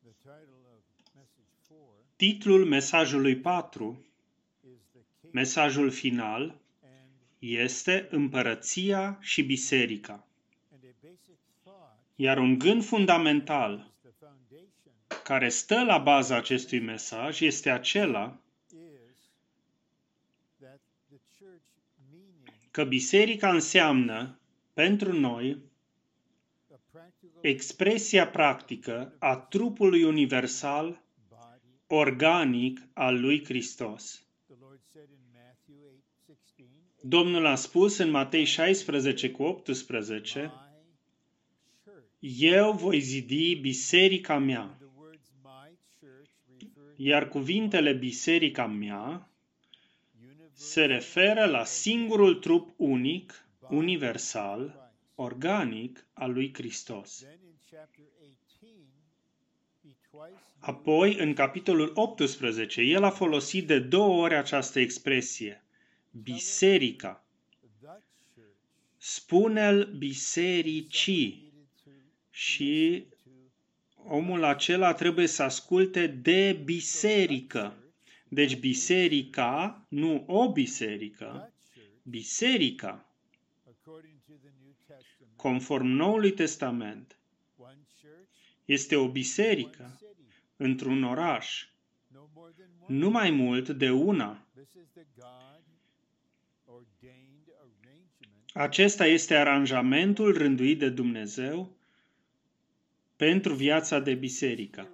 Titlul mesajului 4, mesajul final, este Împărăția și Biserica. Iar un gând fundamental care stă la baza acestui mesaj este acela că biserica înseamnă pentru noi expresia practică a trupului universal, organic al lui Hristos. Domnul a spus în Matei 16:18, eu voi zidi biserica mea. Iar cuvintele biserica mea se referă la singurul trup unic, universal, organic al lui Hristos. Apoi, în capitolul 18, el a folosit de 2 ori această expresie, biserica. Spune-l bisericii și omul acela trebuie să asculte de biserică. Deci biserica, nu o biserică, biserica, conform Noului Testament, este o biserică într-un oraș, nu mai mult de una. Acesta este aranjamentul rânduit de Dumnezeu pentru viața de biserică.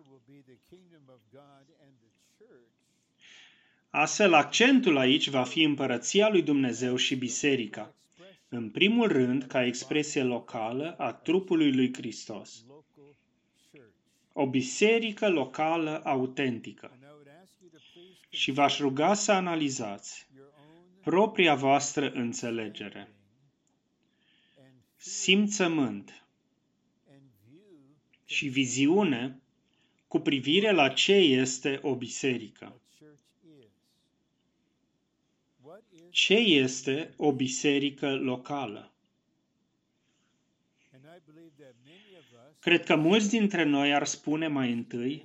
Astfel, accentul aici va fi împărăția lui Dumnezeu și biserica, în primul rând ca expresie locală a trupului lui Hristos. O biserică locală autentică. Și v-aș ruga să analizați propria voastră înțelegere, simțământ și viziune cu privire la ce este o biserică. Ce este o biserică locală? Cred că mulți dintre noi ar spune mai întâi,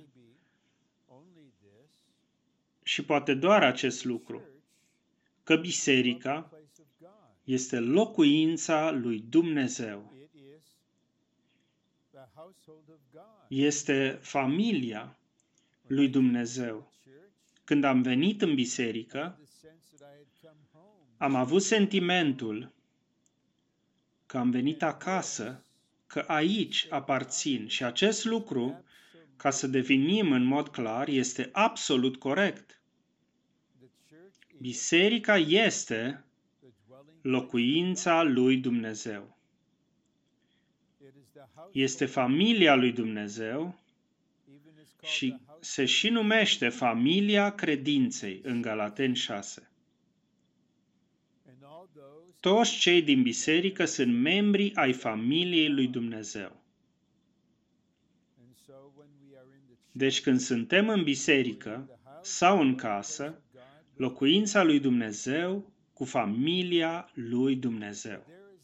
și poate doar acest lucru, că biserica este locuința lui Dumnezeu. Este familia lui Dumnezeu. Când am venit în biserică, am avut sentimentul că am venit acasă, că aici aparțin. Și acest lucru, ca să definim în mod clar, este absolut corect. Biserica este locuința lui Dumnezeu. Este familia lui Dumnezeu și se și numește familia credinței în Galateni 6. Toți cei din biserică sunt membri ai familiei lui Dumnezeu. Deci când suntem în biserică sau în casă, locuința lui Dumnezeu cu familia lui Dumnezeu.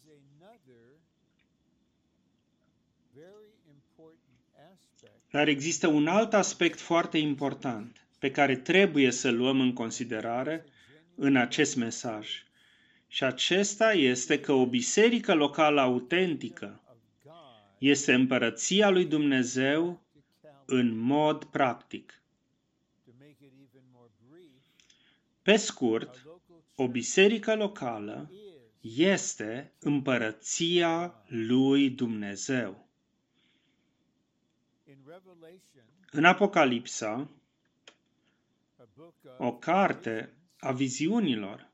Dar există un alt aspect foarte important pe care trebuie să-l luăm în considerare în acest mesaj. Și acesta este că o biserică locală autentică este împărăția lui Dumnezeu în mod practic. Pe scurt, o biserică locală este împărăția lui Dumnezeu. În Apocalipsa, o carte a viziunilor,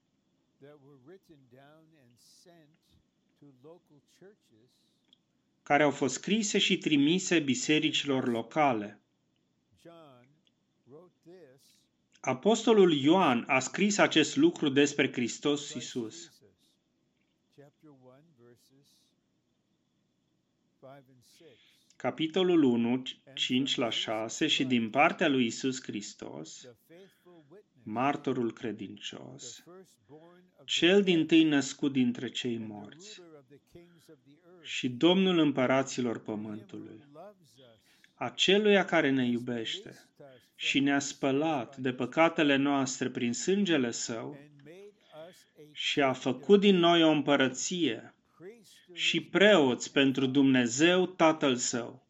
care au fost scrise și trimise bisericilor locale. Apostolul Ioan a scris acest lucru despre Hristos Iisus. Capitolul 1, 5-6 și din partea lui Iisus Hristos, martorul credincios, cel dintâi născut dintre cei morți, și Domnul împăraților pământului, aceluia care ne iubește și ne-a spălat de păcatele noastre prin sângele Său și a făcut din noi o împărăție și preoți pentru Dumnezeu Tatăl Său.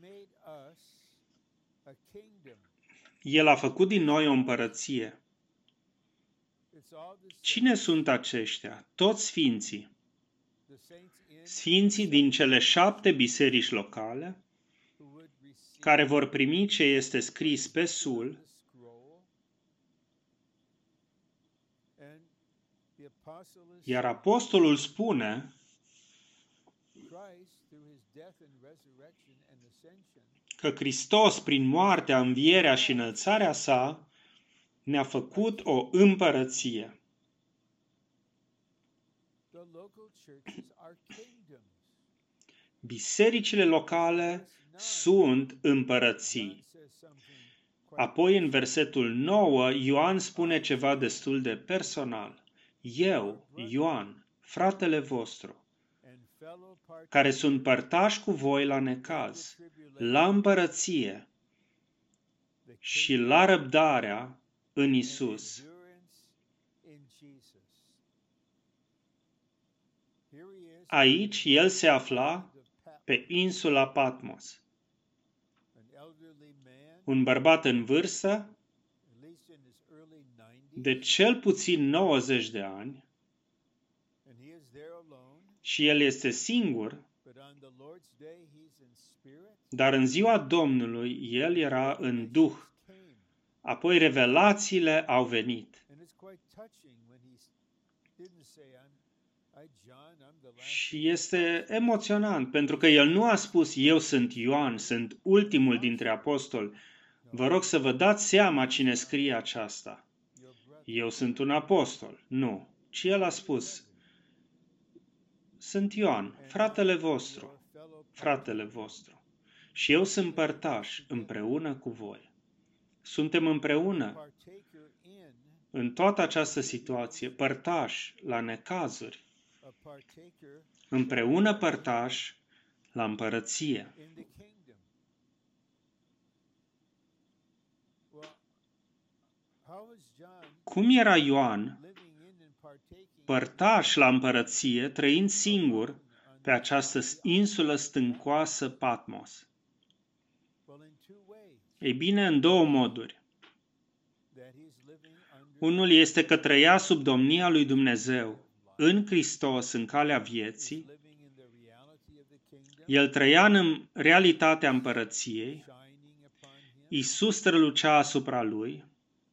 El a făcut din noi o împărăție. Cine sunt aceștia? Toți sfinții. Sfinții din cele 7 biserici locale, care vor primi ce este scris pe sul, iar apostolul spune că Hristos, prin moartea, învierea și înălțarea sa, ne-a făcut o împărăție. Bisericile locale sunt împărății. Apoi, în versetul 9, Ioan spune ceva destul de personal. Eu, Ioan, fratele vostru, care sunt părtași cu voi la necaz, la împărăție și la răbdarea în Isus. Aici el se afla pe insula Patmos. Un bărbat în vârstă, de cel puțin 90 de ani, și el este singur, dar în ziua Domnului el era în Duh. Apoi revelațiile au venit. Și este emoționant, pentru că el nu a spus, eu sunt Ioan, sunt ultimul dintre apostoli. Vă rog să vă dați seama cine scrie aceasta. Eu sunt un apostol. Nu. Ci el a spus, sunt Ioan, fratele vostru. Și eu sunt părtaș împreună cu voi. Suntem împreună în toată această situație, părtași la necazuri, împreună părtași la împărăție. Cum era Ioan părtaș la împărăție, trăind singur pe această insulă stâncoasă Patmos? Ei bine, în două moduri. Unul este că trăia sub domnia lui Dumnezeu, în Hristos, în calea vieții. El trăia în realitatea împărăției. Iisus strălucea asupra lui.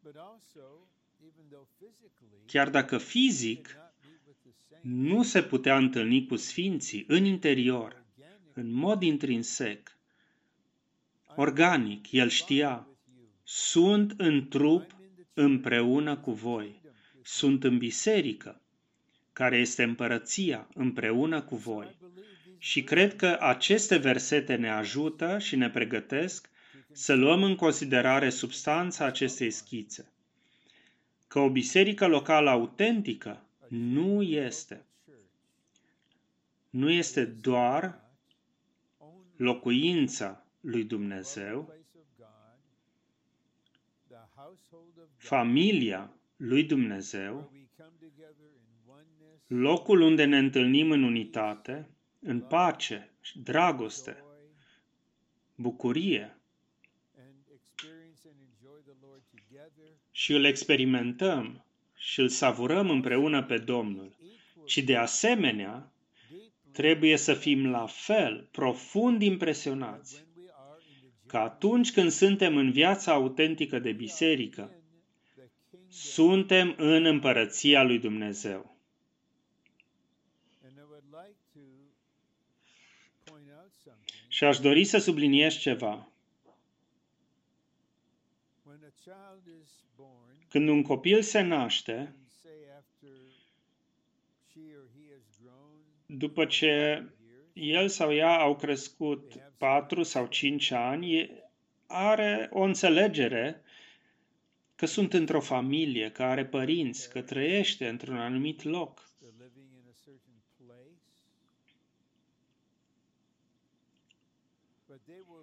Chiar dacă fizic nu se putea întâlni cu sfinții în interior, în mod intrinsec, organic, el știa, sunt în trup împreună cu voi, sunt în biserică, care este împărăția împreună cu voi. Și cred că aceste versete ne ajută și ne pregătesc să luăm în considerare substanța acestei schițe. Că o biserică locală autentică nu este doar locuința lui Dumnezeu, familia lui Dumnezeu, locul unde ne întâlnim în unitate, în pace, dragoste, bucurie și îl experimentăm și îl savurăm împreună pe Domnul, ci de asemenea trebuie să fim la fel profund impresionați că atunci când suntem în viața autentică de biserică, suntem în împărăția lui Dumnezeu. Și aș dori să subliniez ceva. Când un copil se naște, după ce el sau ea au crescut 4 sau 5 ani, are o înțelegere că sunt într-o familie, că are părinți, că trăiește într-un anumit loc.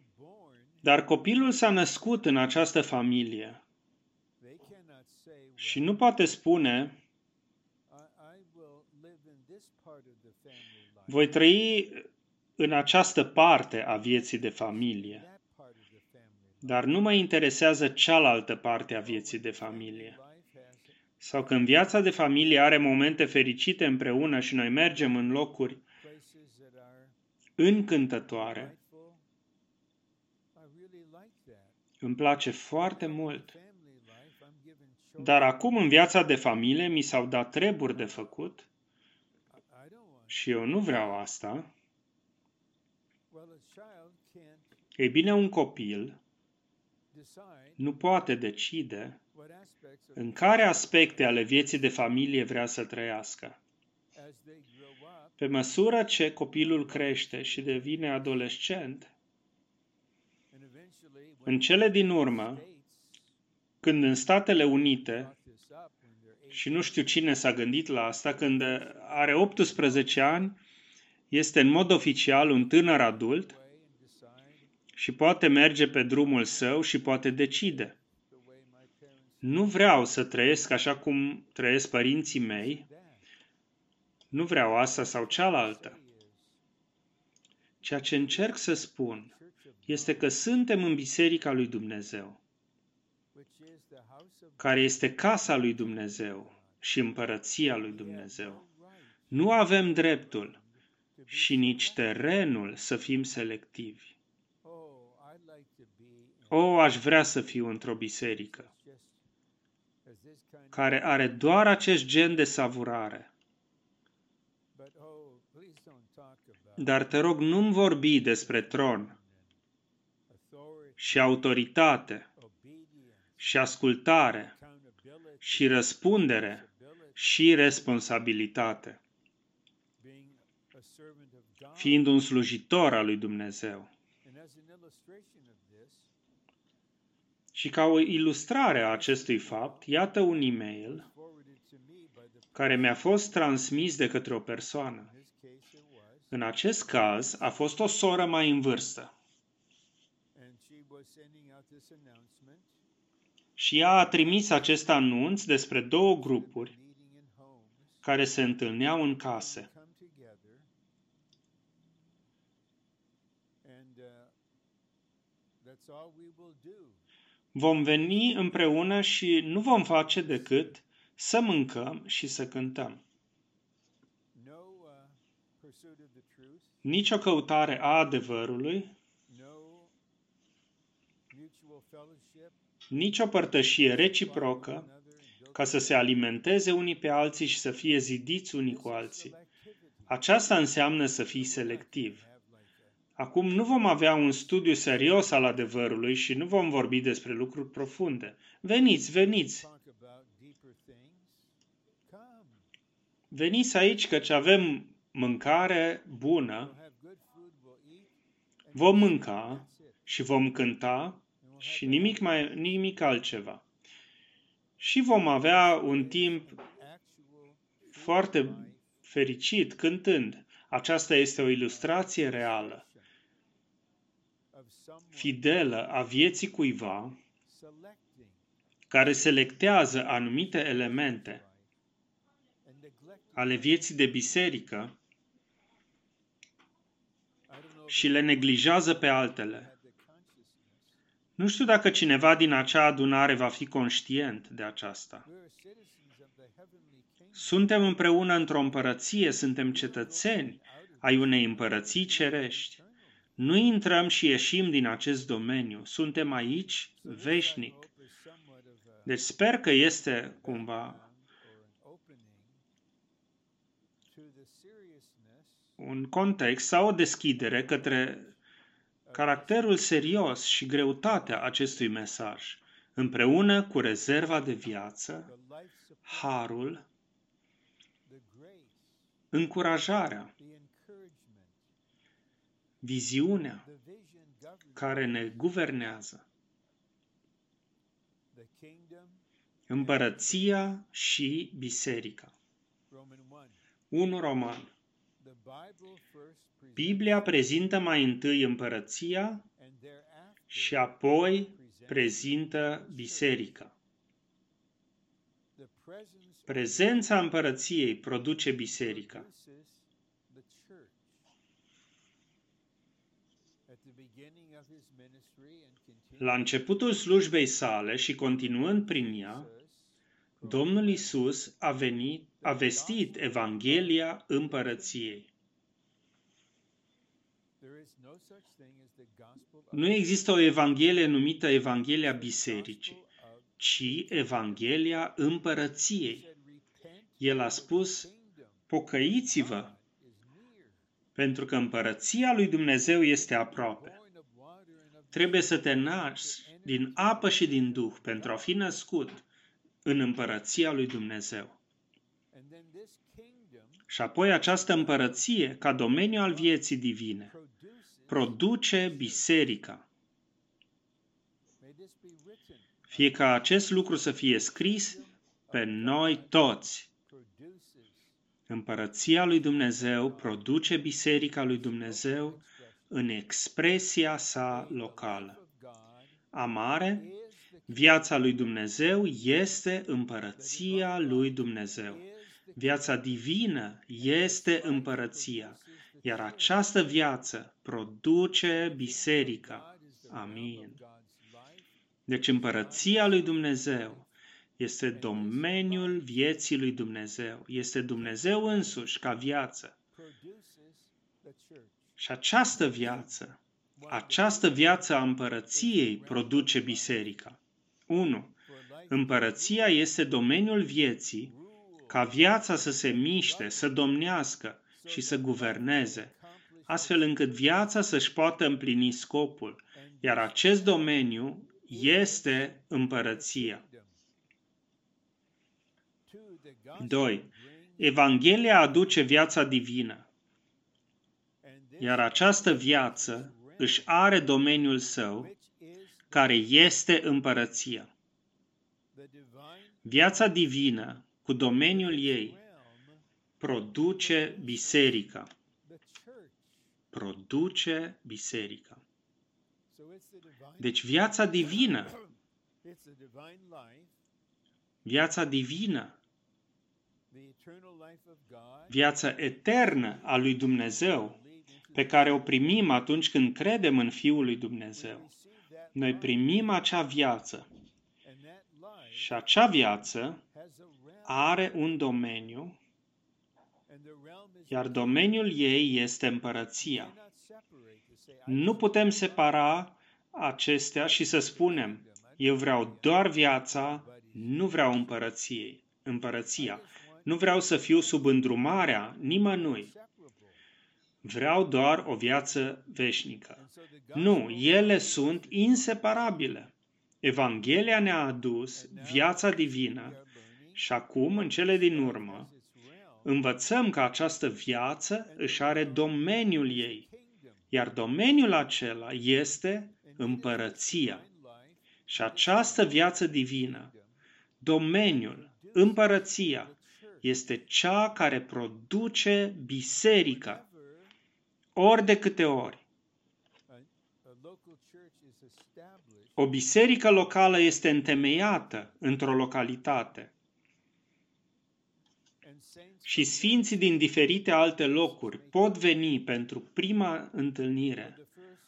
Dar copilul s-a născut în această familie și nu poate spune: voi trăi în această parte a vieții de familie, dar nu mă interesează cealaltă parte a vieții de familie. Sau când viața de familie are momente fericite împreună și noi mergem în locuri încântătoare, îmi place foarte mult. Dar acum în viața de familie mi s-au dat treburi de făcut și eu nu vreau asta. Ei bine, un copil nu poate decide în care aspecte ale vieții de familie vrea să trăiască. Pe măsură ce copilul crește și devine adolescent, în cele din urmă, când în Statele Unite, și nu știu cine s-a gândit la asta, când are 18 ani, este în mod oficial un tânăr adult și poate merge pe drumul său și poate decide: nu vreau să trăiesc așa cum trăiesc părinții mei, nu vreau asta sau cealaltă. Ceea ce încerc să spun este că suntem în Biserica lui Dumnezeu, care este casa lui Dumnezeu și împărăția lui Dumnezeu. Nu avem dreptul și nici terenul să fim selectivi. Aș vrea să fiu într-o biserică care are doar acest gen de savurare. Dar te rog, nu-mi vorbi despre tron și autoritate și ascultare și răspundere și responsabilitate, fiind un slujitor al lui Dumnezeu. Și ca o ilustrare a acestui fapt, iată un e-mail care mi-a fost transmis de către o persoană. În acest caz, a fost o soră mai în vârstă. Și ea a trimis acest anunț despre 2 grupuri care se întâlneau în case. Vom veni împreună și nu vom face decât să mâncăm și să cântăm. Nici o căutare a adevărului, nici o părtășie reciprocă, ca să se alimenteze unii pe alții și să fie zidiți unii cu alții. Aceasta înseamnă să fii selectiv. Acum nu vom avea un studiu serios al adevărului și nu vom vorbi despre lucruri profunde. Veniți, veniți! Veniți aici, căci avem mâncare bună, vom mânca și vom cânta și nimic altceva. Și vom avea un timp foarte fericit cântând. Aceasta este o ilustrație reală, fidelă a vieții cuiva care selectează anumite elemente ale vieții de biserică și le neglijează pe altele. Nu știu dacă cineva din acea adunare va fi conștient de aceasta. Suntem împreună într-o împărăție, suntem cetățeni ai unei împărății cerești. Nu intrăm și ieșim din acest domeniu. Suntem aici veșnic. Deci sper că este cumva un context sau o deschidere către caracterul serios și greutatea acestui mesaj, împreună cu rezerva de viață, harul, încurajarea, viziunea care ne guvernează, împărăția și biserica. 1 Roman. Biblia prezintă mai întâi împărăția și apoi prezintă biserica. Prezența împărăției produce biserica. La începutul slujbei sale și continuând prin ea, Domnul Iisus a vestit Evanghelia împărăției. Nu există o Evanghelie numită Evanghelia Bisericii, ci Evanghelia împărăției. El a spus, pocăiți-vă, pentru că împărăția lui Dumnezeu este aproape. Trebuie să te naști din apă și din Duh pentru a fi născut în împărăția lui Dumnezeu. Și apoi această împărăție, ca domeniu al vieții divine, produce biserica. Fie ca acest lucru să fie scris pe noi toți. Împărăția lui Dumnezeu produce biserica lui Dumnezeu în expresia sa locală. Amare, viața lui Dumnezeu este împărăția lui Dumnezeu. Viața divină este împărăția, iar această viață produce biserica. Amin. Deci împărăția lui Dumnezeu este domeniul vieții lui Dumnezeu. Este Dumnezeu însuși ca viață. Și această viață a împărăției produce biserica. 1. Împărăția este domeniul vieții ca viața să se miște, să domnească și să guverneze, astfel încât viața să-și poată împlini scopul, iar acest domeniu este împărăția. 2. Evanghelia aduce viața divină, iar această viață își are domeniul său, care este împărăția. Viața divină, cu domeniul ei, produce biserica. Produce biserica. Deci viața divină, viața eternă a lui Dumnezeu, pe care o primim atunci când credem în Fiul lui Dumnezeu. Noi primim acea viață și acea viață are un domeniu, iar domeniul ei este împărăția. Nu putem separa acestea și să spunem, eu vreau doar viața, nu vreau împărăția. Nu vreau să fiu sub îndrumarea nimănui. Vreau doar o viață veșnică. Nu, ele sunt inseparabile. Evanghelia ne-a adus viața divină și acum, în cele din urmă, învățăm că această viață își are domeniul ei, iar domeniul acela este împărăția. Și această viață divină, domeniul, împărăția, este cea care produce biserica, ori de câte ori. O biserică locală este întemeiată într-o localitate și sfinții din diferite alte locuri pot veni pentru prima întâlnire.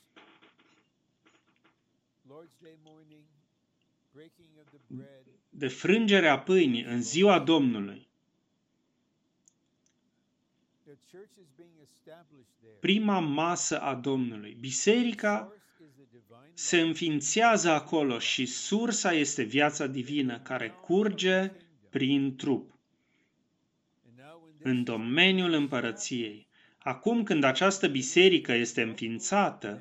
De frângerea pâinii în ziua Domnului. Prima masă a Domnului. Biserica se înființează acolo și sursa este viața divină care curge prin trup. În domeniul împărăției. Acum când această biserică este înființată,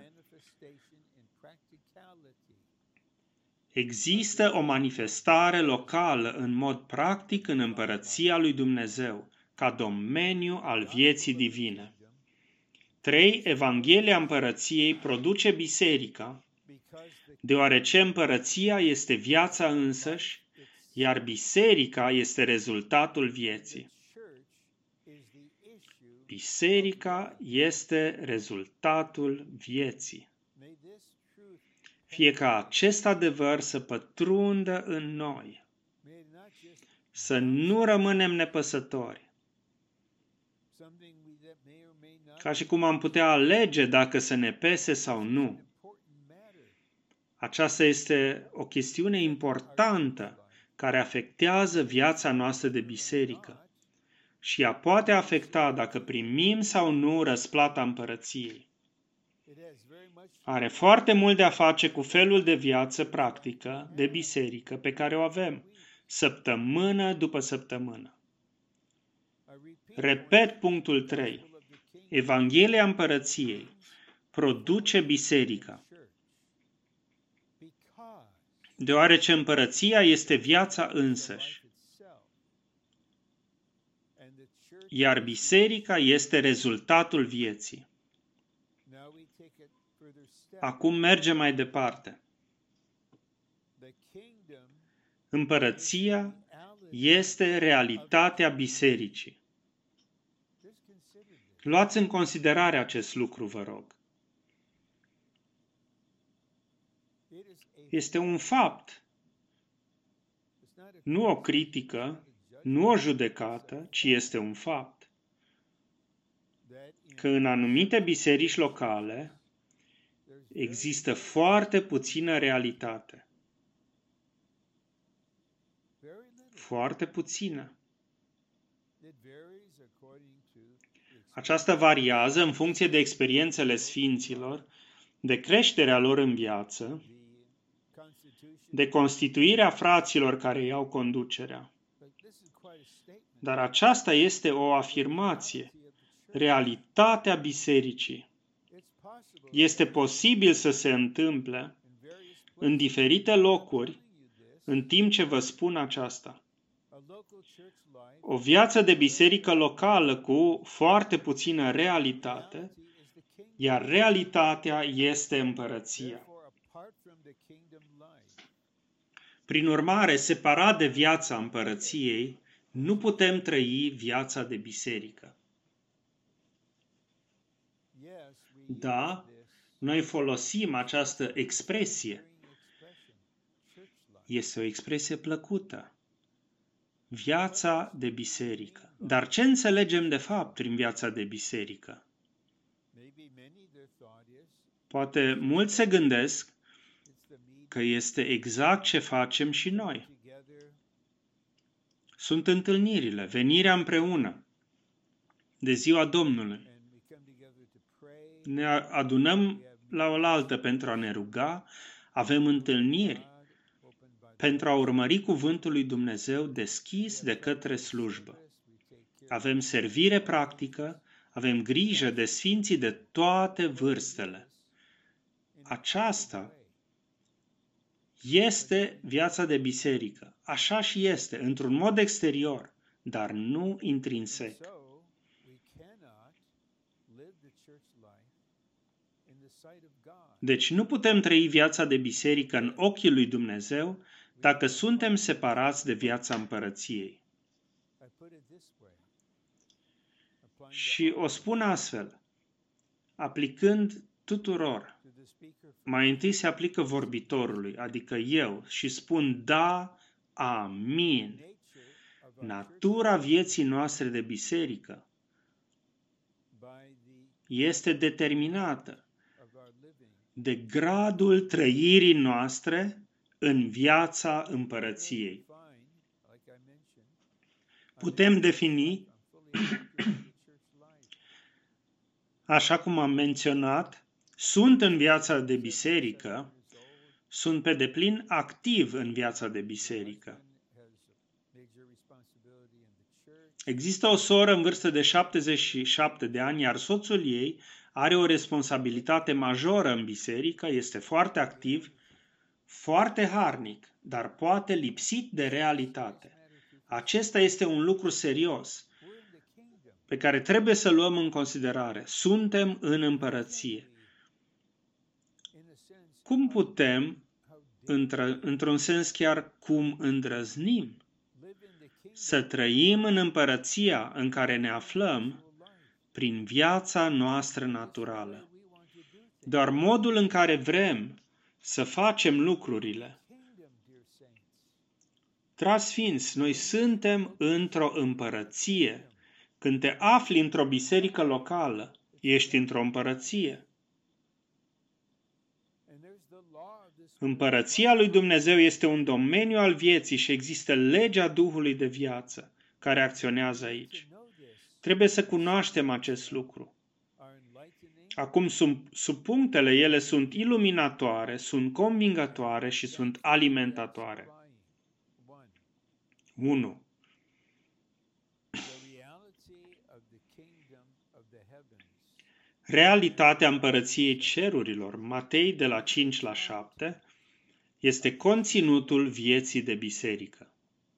există o manifestare locală în mod practic în împărăția lui Dumnezeu, ca domeniu al vieții divine. 3. Evanghelia împărăției produce biserica, deoarece împărăția este viața însăși, iar biserica este rezultatul vieții. Biserica este rezultatul vieții. fie ca acest adevăr să pătrundă în noi, să nu rămânem nepăsători, ca și cum am putea alege dacă să ne pese sau nu. Aceasta este o chestiune importantă care afectează viața noastră de biserică și ea poate afecta dacă primim sau nu răsplata împărăției. Are foarte mult de a face cu felul de viață practică de biserică pe care o avem, săptămână după săptămână. Repet punctul 3. Evanghelia împărăției produce biserica. Deoarece împărăția este viața însăși, iar biserica este rezultatul vieții. Acum mergem mai departe. Împărăția este realitatea bisericii. Luați în considerare acest lucru, vă rog. Este un fapt, nu o critică, nu o judecată, ci este un fapt, că în anumite biserici locale există foarte puțină realitate. Foarte puțină. Aceasta variază în funcție de experiențele sfinților, de creșterea lor în viață, de constituirea fraților care iau conducerea. Dar aceasta este o afirmație, realitatea bisericii. Este posibil să se întâmple în diferite locuri în timp ce vă spun aceasta. O viață de biserică locală cu foarte puțină realitate, iar realitatea este împărăția. Prin urmare, separat de viața împărăției, nu putem trăi viața de biserică. Da, noi folosim această expresie. Este o expresie plăcută. Viața de biserică. Dar ce înțelegem de fapt prin viața de biserică? Poate mulți se gândesc că este exact ce facem și noi. Sunt întâlnirile, venirea împreună de ziua Domnului. Ne adunăm la oaltă pentru a ne ruga, avem întâlniri pentru a urmări cuvântul lui Dumnezeu deschis de către slujbă. Avem servire practică, avem grijă de sfinții de toate vârstele. Aceasta este viața de biserică. Așa și este, într-un mod exterior, dar nu intrinsec. Deci nu putem trăi viața de biserică în ochii lui Dumnezeu dacă suntem separați de viața împărăției. Și o spun astfel, aplicând tuturor. Mai întâi se aplică vorbitorului, adică eu, și spun da, amin. Natura vieții noastre de biserică este determinată de gradul trăirii noastre în viața împărăției. Putem defini, așa cum am menționat, sunt în viața de biserică, sunt pe deplin activ în viața de biserică. Există o soră în vârstă de 77 de ani, iar soțul ei are o responsabilitate majoră în biserică, este foarte activ, foarte harnic, dar poate lipsit de realitate. Acesta este un lucru serios pe care trebuie să luăm în considerare. Suntem în împărăție. Cum putem, într-un sens chiar cum îndrăznim, să trăim în împărăția în care ne aflăm prin viața noastră naturală? Doar modul în care vrem să facem lucrurile. Dragi sfinți, noi suntem într-o împărăție. Când te afli într-o biserică locală, ești într-o împărăție. Împărăția lui Dumnezeu este un domeniu al vieții și există legea Duhului de viață care acționează aici. Trebuie să cunoaștem acest lucru. Acum, subpunctele ele sunt iluminatoare, sunt convingătoare și sunt alimentatoare. 1. Realitatea împărăției cerurilor, Matei de la 5 la 7, este conținutul vieții de biserică.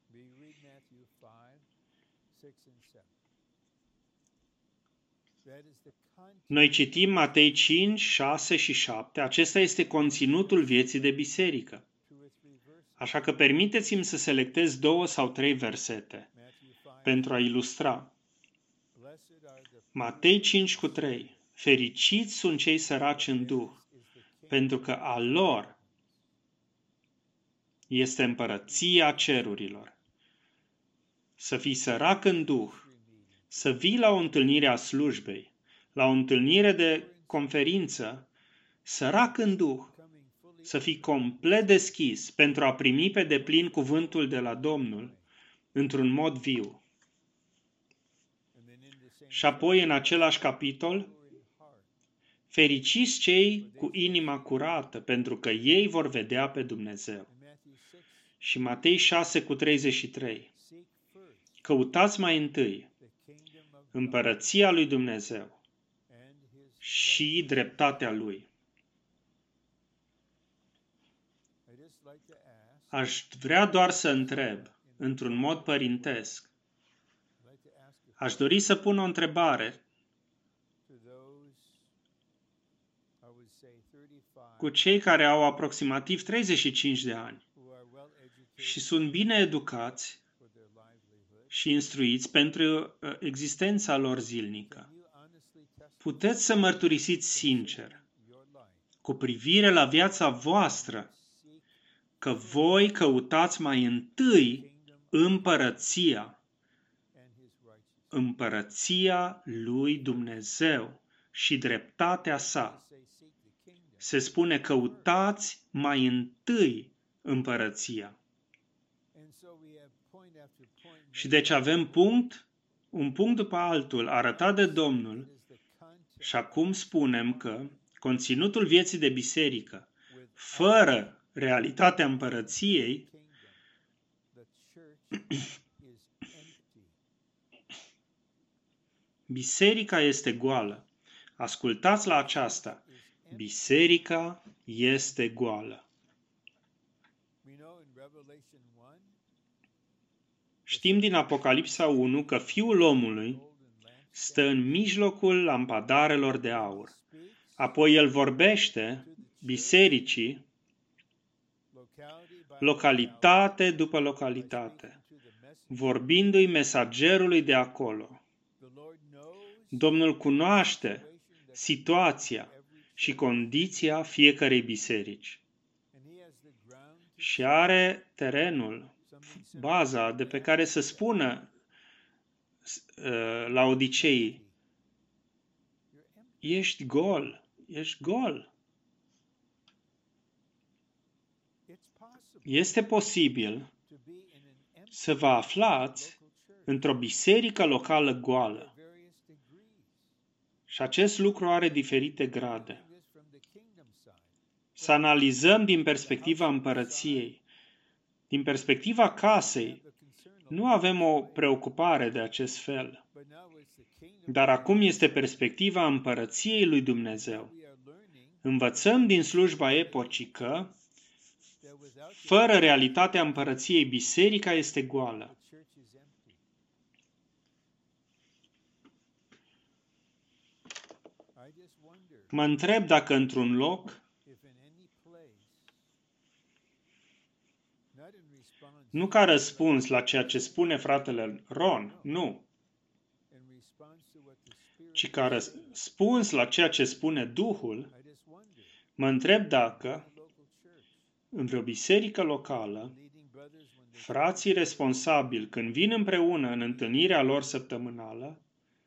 Noi citim Matei 5, 6 și 7. Acesta este conținutul vieții de biserică. Așa că permiteți-mi să selectez 2 sau 3 versete pentru a ilustra. Matei 5 cu 3. Fericiți sunt cei săraci în duh, pentru că a lor este împărăția cerurilor. Să fii sărac în duh, să vii la o întâlnire a slujbei, la o întâlnire de conferință, sărac în duh, să fii complet deschis pentru a primi pe deplin cuvântul de la Domnul într-un mod viu. Și apoi, în același capitol, fericiți cei cu inima curată, pentru că ei vor vedea pe Dumnezeu. Și Matei 6 cu 33. Căutați mai întâi împărăția lui Dumnezeu și dreptatea lui. Aș vrea doar să întreb, într-un mod părintesc, aș dori să pun o întrebare cu cei care au aproximativ 35 de ani și sunt bine educați și instruiți pentru existența lor zilnică. Puteți să mărturisiți sincer, cu privire la viața voastră, că voi căutați mai întâi împărăția lui Dumnezeu și dreptatea sa. Se spune căutați mai întâi împărăția. Și deci avem un punct după altul arătat de Domnul și acum spunem că conținutul vieții de biserică, fără realitatea împărăției, biserica este goală. Ascultați la aceasta. Biserica este goală. Știm din Apocalipsa 1 că Fiul omului stă în mijlocul lampadarelor de aur. Apoi el vorbește bisericii, localitate după localitate, vorbindu-i mesagerului de acolo. Domnul cunoaște situația și condiția fiecărei biserici și are terenul, baza de pe care să spună la Odicei, ești gol. Este posibil să vă aflați într-o biserică locală goală. Și acest lucru are diferite grade. Să analizăm din perspectiva împărăției. Din perspectiva casei, nu avem o preocupare de acest fel. Dar acum este perspectiva împărăției lui Dumnezeu. Învățăm din slujba epocii că, fără realitatea împărăției, biserica este goală. Mă întreb dacă într-un loc, nu ca răspuns la ceea ce spune fratele Ron, nu, ci ca răspuns la ceea ce spune Duhul, mă întreb dacă în vreo biserică locală, frații responsabili, când vin împreună în întâlnirea lor săptămânală,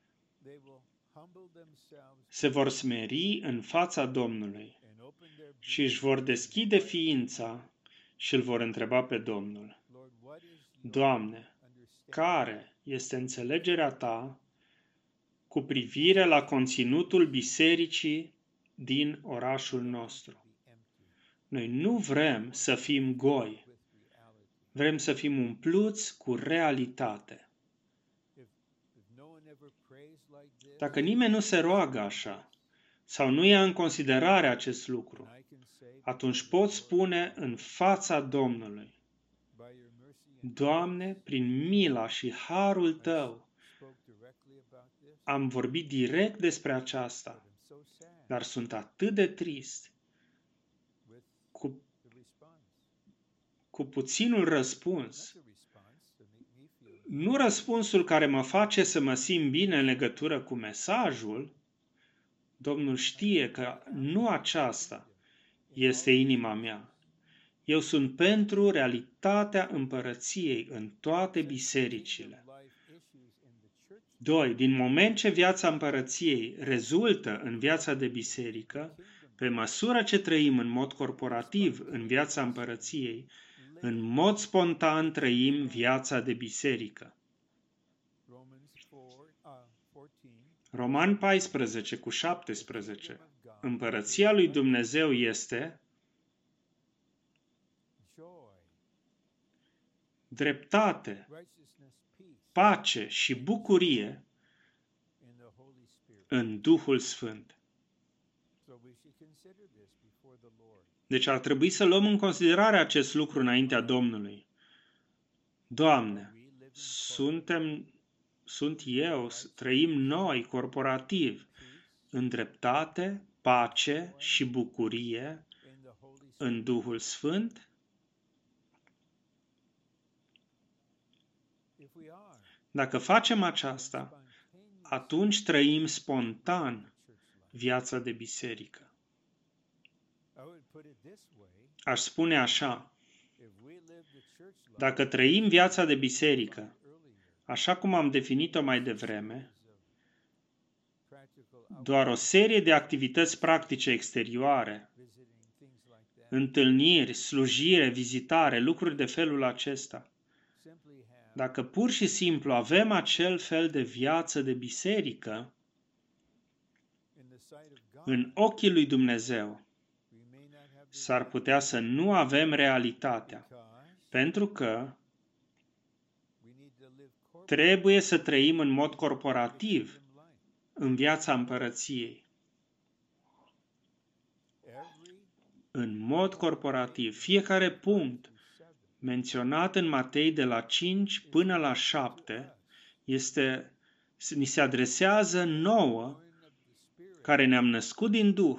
se vor smeri în fața Domnului și își vor deschide ființa și îl vor întreba pe Domnul: Doamne, care este înțelegerea Ta cu privire la conținutul bisericii din orașul nostru? Noi nu vrem să fim goi. Vrem să fim umpluți cu realitate. Dacă nimeni nu se roagă așa, sau nu ia în considerare acest lucru, atunci pot spune în fața Domnului: Doamne, prin mila și harul Tău, am vorbit direct despre aceasta, dar sunt atât de trist cu puținul răspuns. Nu răspunsul care mă face să mă simt bine în legătură cu mesajul. Domnul știe că nu aceasta este inima mea. Eu sunt pentru realitatea împărăției în toate bisericile. 2. Din moment ce viața împărăției rezultă în viața de biserică, pe măsură ce trăim în mod corporativ în viața împărăției, în mod spontan trăim viața de biserică. Roman 14 cu 17. Împărăția lui Dumnezeu este dreptate, pace și bucurie în Duhul Sfânt. Deci ar trebui să luăm în considerare acest lucru înaintea Domnului. Doamne, trăim noi, corporativ, în dreptate, pace și bucurie în Duhul Sfânt? Dacă facem aceasta, atunci trăim spontan viața de biserică. Aș spune așa: dacă trăim viața de biserică, așa cum am definit-o mai devreme, doar o serie de activități practice exterioare, întâlniri, slujire, vizitare, lucruri de felul acesta, dacă pur și simplu avem acel fel de viață de biserică, în ochii lui Dumnezeu s-ar putea să nu avem realitatea, pentru că trebuie să trăim în mod corporativ în viața împărăției. În mod corporativ. Fiecare punct menționat în Matei de la 5 până la 7 ni se adresează nouă, care ne-am născut din Duh,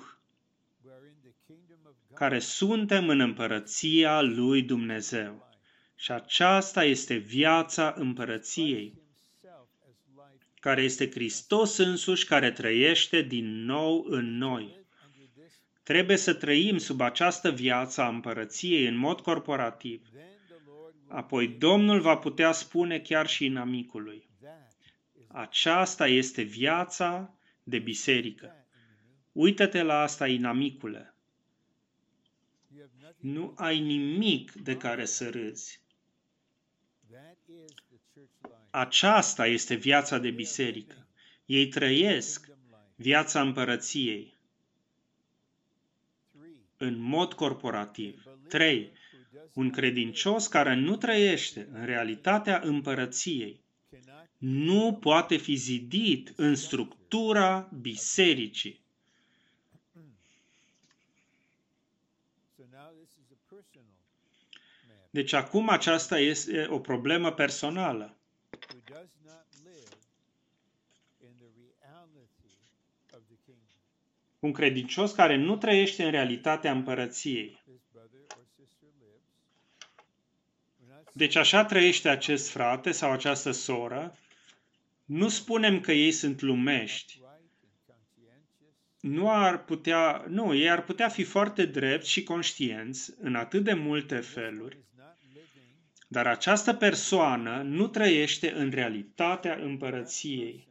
care suntem în împărăția lui Dumnezeu. Și aceasta este viața împărăției, care este Hristos însuși, care trăiește din nou în noi. Trebuie să trăim sub această viață a împărăției în mod corporativ. Apoi Domnul va putea spune chiar și inamicului: aceasta este viața de biserică. Uită-te la asta, inamicule. Nu ai nimic de care să râzi. Aceasta este viața de biserică. Ei trăiesc viața împărăției în mod corporativ. 3. Un credincios care nu trăiește în realitatea împărăției nu poate fi zidit în structura bisericii. Deci acum aceasta este o problemă personală. Un credincios care nu trăiește în realitatea împărăției. Deci așa trăiește acest frate sau această soră. Nu spunem că ei sunt lumești, ei ar putea fi foarte drepți și conștienți în atât de multe feluri, dar această persoană nu trăiește în realitatea împărăției.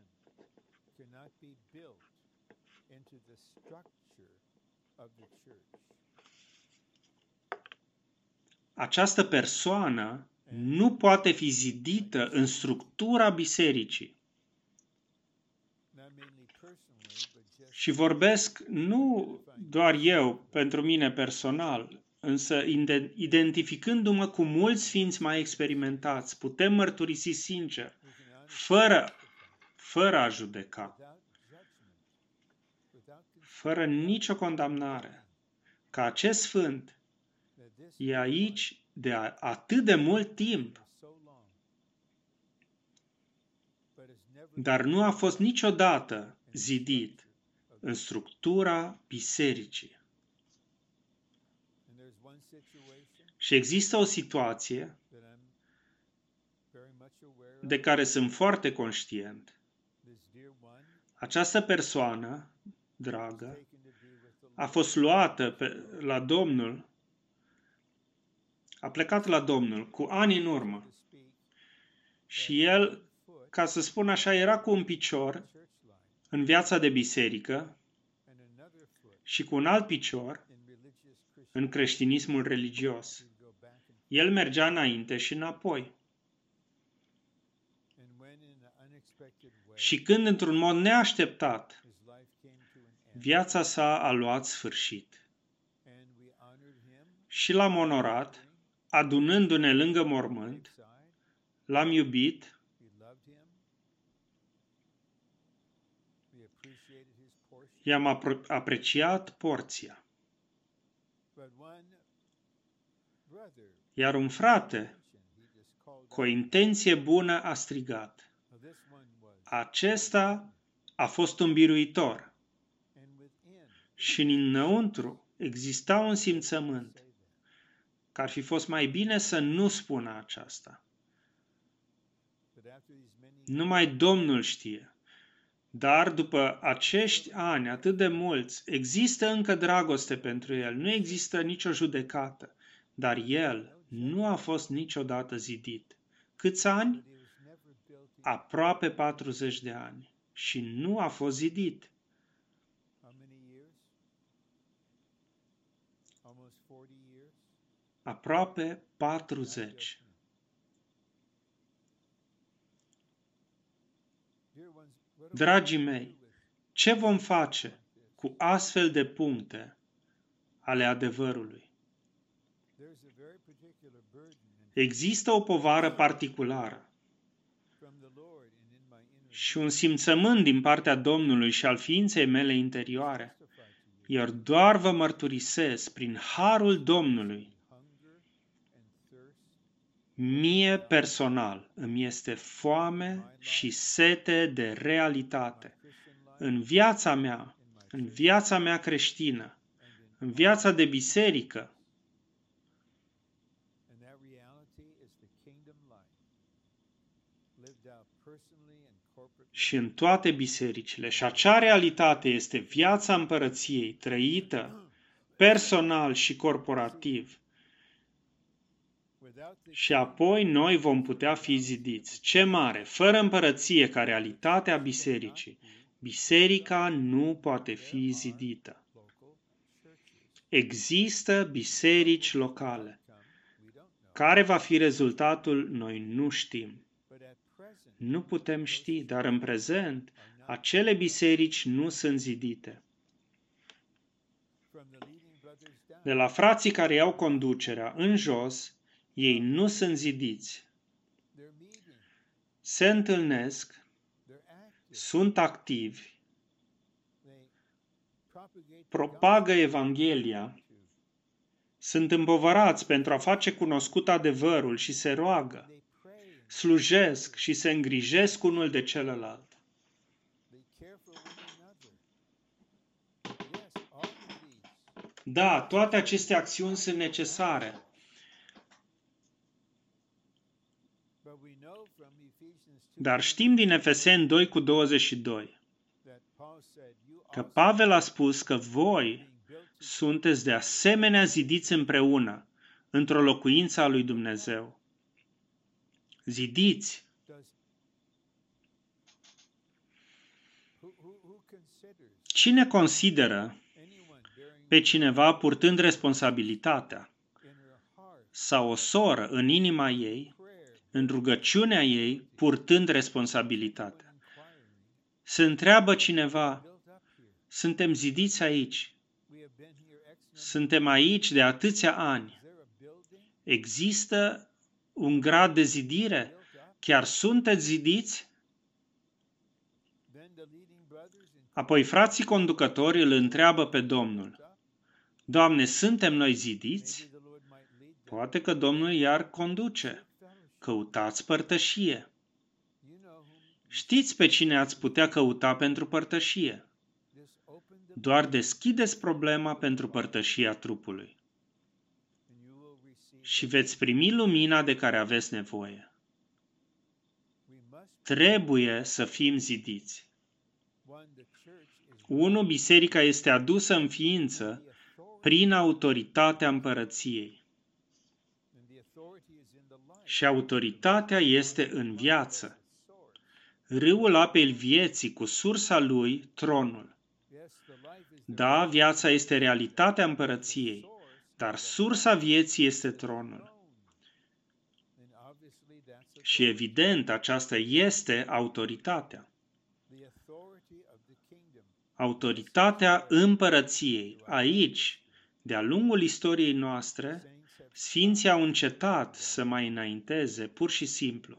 Această persoană nu poate fi zidită în structura bisericii. Și vorbesc nu doar eu, pentru mine personal, însă identificându-mă cu mulți sfinți mai experimentați, putem mărturisi sincer, fără a judeca, fără nicio condamnare, că acest sfânt e aici de atât de mult timp, dar nu a fost niciodată zidit în structura bisericii. Și există o situație de care sunt foarte conștient. Această persoană, dragă, a fost luată la Domnul, a plecat la Domnul cu ani în urmă. Și el, ca să spun așa, era cu un picior în viața de biserică și cu un alt picior în creștinismul religios. El mergea înainte și înapoi. Și când, într-un mod neașteptat, viața sa a luat sfârșit. Și l-am onorat, adunându-ne lângă mormânt, l-am iubit, i-am apreciat porția. Iar un frate, cu o intenție bună, a strigat. Acesta a fost un biruitor. Și înăuntru exista un simțământ că ar fi fost mai bine să nu spună aceasta. Numai Domnul știe. Dar după acești ani atât de mulți, există încă dragoste pentru el, nu există nicio judecată, dar el nu a fost niciodată zidit. Câți ani? Aproape 40 de ani. Și nu a fost zidit. Aproape 40. Dragii mei, ce vom face cu astfel de puncte ale adevărului? Există o povară particulară și un simțământ din partea Domnului și al ființei mele interioare. Eu doar vă mărturisesc prin harul Domnului. Mie personal îmi este foame și sete de realitate în viața mea creștină, în viața de biserică. Și în toate bisericile. Și acea realitate este viața împărăției trăită personal și corporativ. Și apoi noi vom putea fi zidiți. Ce mare! Fără împărăție ca realitate a bisericii, biserica nu poate fi zidită. Există biserici locale. Care va fi rezultatul? Noi nu știm. Nu putem ști, dar în prezent, acele biserici nu sunt zidite. De la frații care iau conducerea în jos, ei nu sunt zidiți. Se întâlnesc, sunt activi, propagă Evanghelia, sunt împovărați pentru a face cunoscut adevărul și se roagă, slujesc și se îngrijesc unul de celălalt. Da, toate aceste acțiuni sunt necesare. Dar știm din Efeseni 2:22 că Pavel a spus că voi sunteți de asemenea zidiți împreună într-o locuință a lui Dumnezeu. Zidiți. Cine consideră pe cineva purtând responsabilitatea sau o soră în inima ei, în rugăciunea ei, purtând responsabilitatea? Se întreabă cineva, suntem zidiți aici, suntem aici de atâția ani. Există un grad de zidire? Chiar sunteți zidiți? Apoi frații conducători îl întreabă pe Domnul, Doamne, suntem noi zidiți? Poate că Domnul iar conduce. Căutați părtășie. Știți pe cine ați putea căuta pentru părtășie. Doar deschideți problema pentru părtășia trupului. Și veți primi lumina de care aveți nevoie. Trebuie să fim zidiți. 1. Biserica este adusă în ființă prin autoritatea împărăției. Și autoritatea este în viață. Râul apei vieții, cu sursa lui, tronul. Da, viața este realitatea împărăției, dar sursa vieții este tronul. Și evident, aceasta este autoritatea. Autoritatea împărăției. Aici, de-a lungul istoriei noastre, sfinții au încetat să mai înainteze, pur și simplu.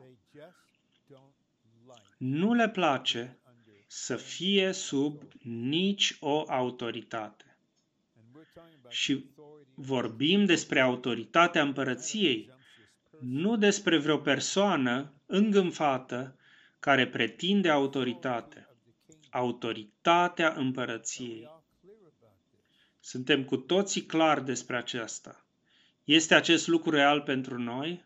Nu le place să fie sub nici o autoritate. Și vorbim despre autoritatea împărăției, nu despre vreo persoană îngânfată care pretinde autoritate. Autoritatea împărăției. Suntem cu toții clari despre aceasta. Este acest lucru real pentru noi?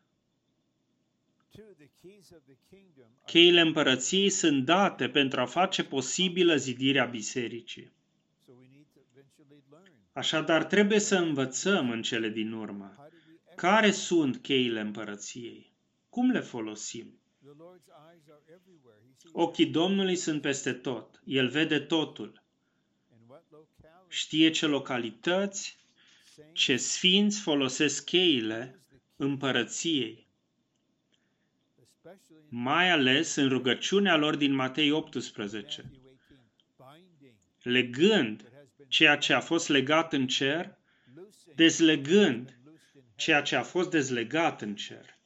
Cheile împărăției sunt date pentru a face posibilă zidirea bisericii. Așadar, trebuie să învățăm în cele din urmă. Care sunt cheile împărăției? Cum le folosim? Ochii Domnului sunt peste tot. El vede totul. Știe ce localități, ce sfinți folosesc cheile împărăției. Mai ales în rugăciunea lor din Matei 18. Legând ceea ce a fost legat în cer, dezlegând ceea ce a fost dezlegat în cer.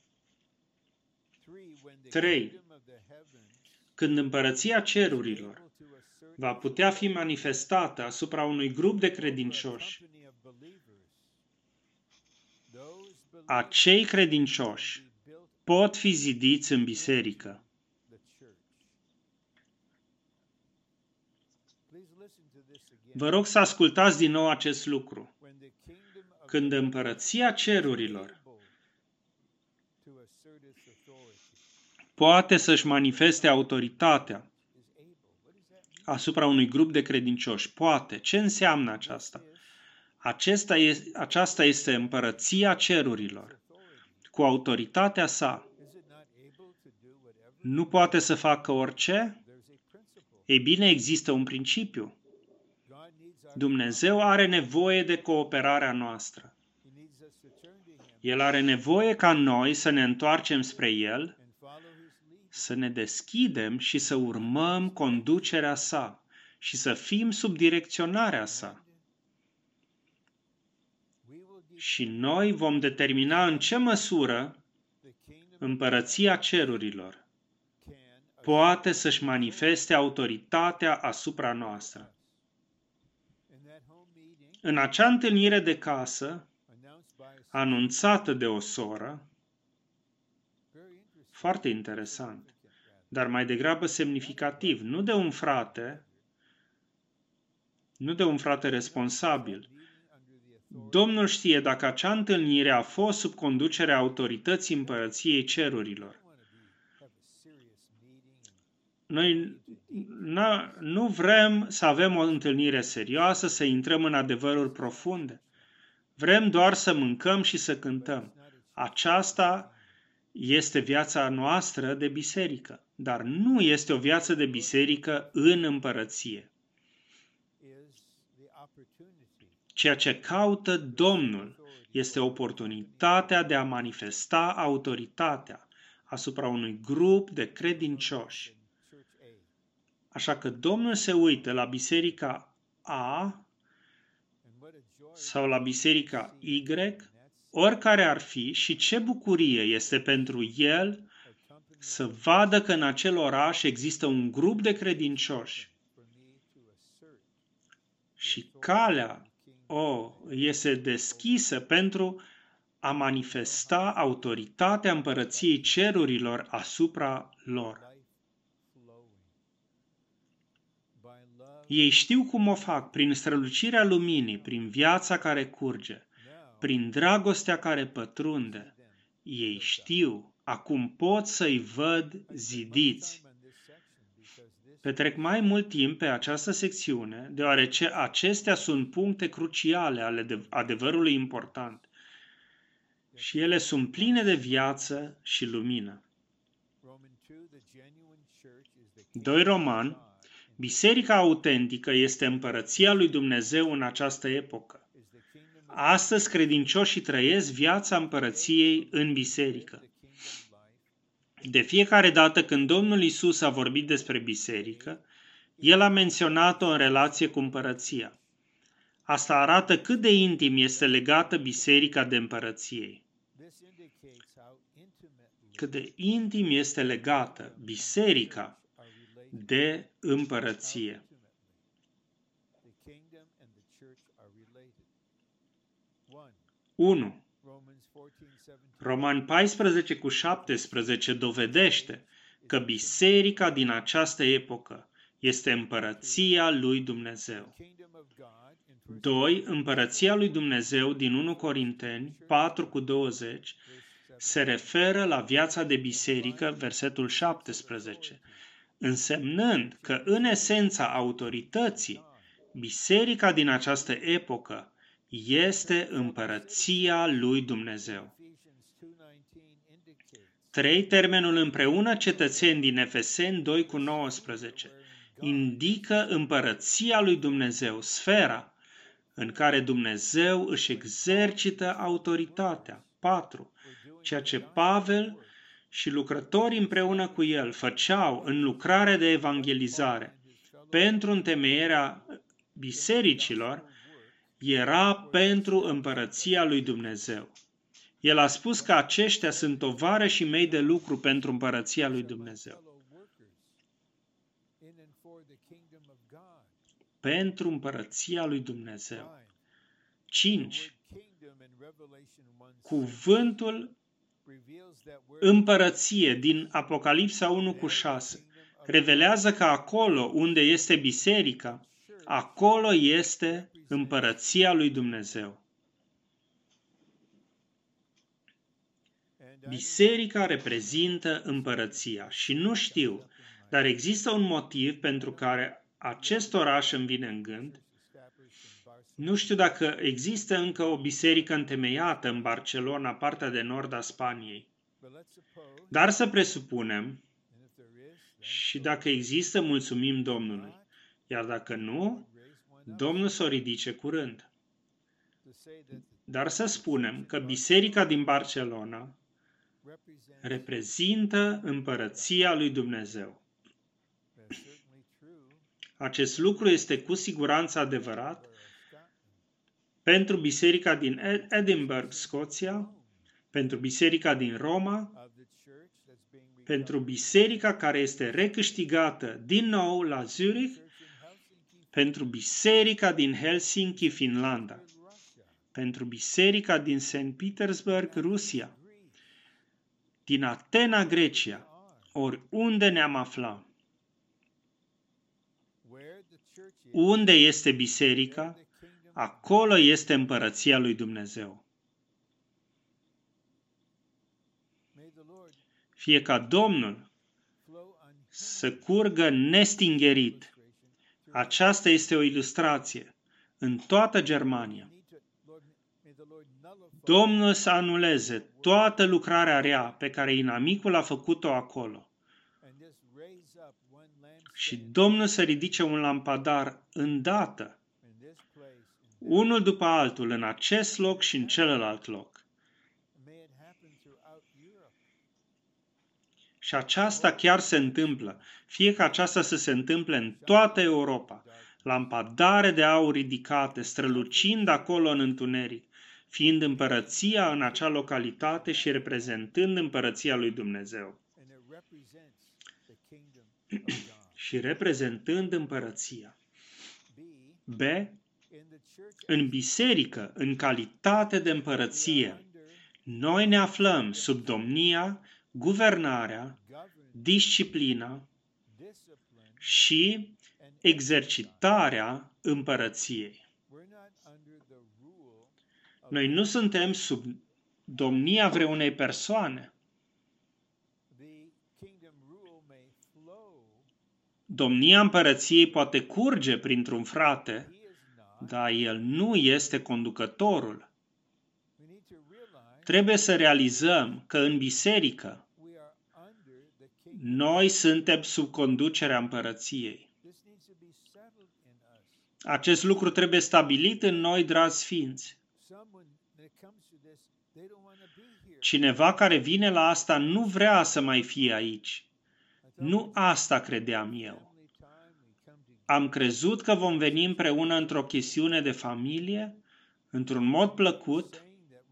3. Când împărăția cerurilor va putea fi manifestată asupra unui grup de credincioși, acei credincioși pot fi zidiți în biserică. Vă rog să ascultați din nou acest lucru. Când împărăția cerurilor poate să-și manifeste autoritatea asupra unui grup de credincioși. Poate. Ce înseamnă aceasta? Aceasta este împărăția cerurilor. Cu autoritatea sa. Nu poate să facă orice? Ei bine, există un principiu. Dumnezeu are nevoie de cooperarea noastră. El are nevoie ca noi să ne întoarcem spre El, să ne deschidem și să urmăm conducerea sa și să fim sub direcționarea sa. Și noi vom determina în ce măsură împărăția cerurilor poate să-și manifeste autoritatea asupra noastră. În acea întâlnire de casă, anunțată de o soră, foarte interesant, dar mai degrabă semnificativ, nu de un frate responsabil. Domnul știe dacă acea întâlnire a fost sub conducerea autorității împărăției cerurilor. Noi nu vrem să avem o întâlnire serioasă, să intrăm în adevăruri profunde. Vrem doar să mâncăm și să cântăm. Aceasta este viața noastră de biserică, dar nu este o viață de biserică în împărăție. Ceea ce caută Domnul este oportunitatea de a manifesta autoritatea asupra unui grup de credincioși. Așa că Domnul se uită la biserica A sau la biserica Y, oricare ar fi, și ce bucurie este pentru el să vadă că în acel oraș există un grup de credincioși. Și calea este deschisă pentru a manifesta autoritatea împărăției cerurilor asupra lor. Ei știu cum o fac, prin strălucirea luminii, prin viața care curge, prin dragostea care pătrunde. Ei știu, acum pot să-i văd zidiți. Petrec mai mult timp pe această secțiune, deoarece acestea sunt puncte cruciale ale adevărului important și ele sunt pline de viață și lumină. 2 Roman, biserica autentică este împărăția lui Dumnezeu în această epocă. Astăzi credincioșii trăiesc viața împărăției în biserică. De fiecare dată când Domnul Iisus a vorbit despre biserică, El a menționat-o în relație cu împărăția. Asta arată cât de intim este legată biserica de împărăției. Cât de intim este legată biserica de împărăție. 1. Romani 14:17 dovedește că biserica din această epocă este împărăția lui Dumnezeu. 2. Împărăția lui Dumnezeu din 1 Corinteni 4:20 se referă la viața de biserică, versetul 17, însemnând că în esența autorității, biserica din această epocă este împărăția lui Dumnezeu. 3. Termenul împreună cetățeni din Efeseni 2:19 indică împărăția lui Dumnezeu, sfera în care Dumnezeu își exercită autoritatea. 4. Ceea ce Pavel și lucrătorii împreună cu el făceau în lucrarea de evangelizare pentru întemeierea bisericilor era pentru împărăția lui Dumnezeu. El a spus că aceștia sunt tovarășii mei de lucru pentru împărăția lui Dumnezeu. Pentru împărăția lui Dumnezeu. 5. Cuvântul împărăție din Apocalipsa 1:6 revelează că acolo unde este biserica, acolo este împărăția lui Dumnezeu. Biserica reprezintă împărăția și nu știu, dar există un motiv pentru care acest oraș îmi vine în gând. Nu știu dacă există încă o biserică întemeiată în Barcelona, partea de nord a Spaniei. Dar să presupunem, și dacă există, mulțumim Domnului. Iar dacă nu, Domnul să o ridice curând. Dar să spunem că biserica din Barcelona reprezintă împărăția lui Dumnezeu. Acest lucru este cu siguranță adevărat pentru biserica din Edinburgh, Scoția, pentru biserica din Roma, pentru biserica care este recâștigată din nou la Zurich, pentru biserica din Helsinki, Finlanda, pentru biserica din St. Petersburg, Rusia, din Atena, Grecia, oriunde ne-am aflat. Unde este biserica, acolo este împărăția lui Dumnezeu. Fie ca Domnul să curgă nestingerit. Aceasta este o ilustrație în toată Germania. Domnul să anuleze toată lucrarea rea pe care inamicul a făcut-o acolo. Și Domnul să ridice un lampadar îndată, unul după altul, în acest loc și în celălalt loc. Și aceasta chiar se întâmplă. Fie ca aceasta să se întâmple în toată Europa. Lampadare de aur ridicate, strălucind acolo în întuneric, fiind împărăția în acea localitate și reprezentând împărăția lui Dumnezeu. Și reprezentând împărăția. B. În biserică, în calitate de împărăție, noi ne aflăm sub domnia, guvernarea, disciplina și exercitarea împărăției. Noi nu suntem sub domnia vreunei persoane. Domnia împărăției poate curge printr-un frate, dar el nu este conducătorul. Trebuie să realizăm că în biserică noi suntem sub conducerea împărăției. Acest lucru trebuie stabilit în noi, dragi sfinți. Cineva care vine la asta nu vrea să mai fie aici. Nu asta credeam eu. Am crezut că vom veni împreună într-o chestiune de familie, într-un mod plăcut,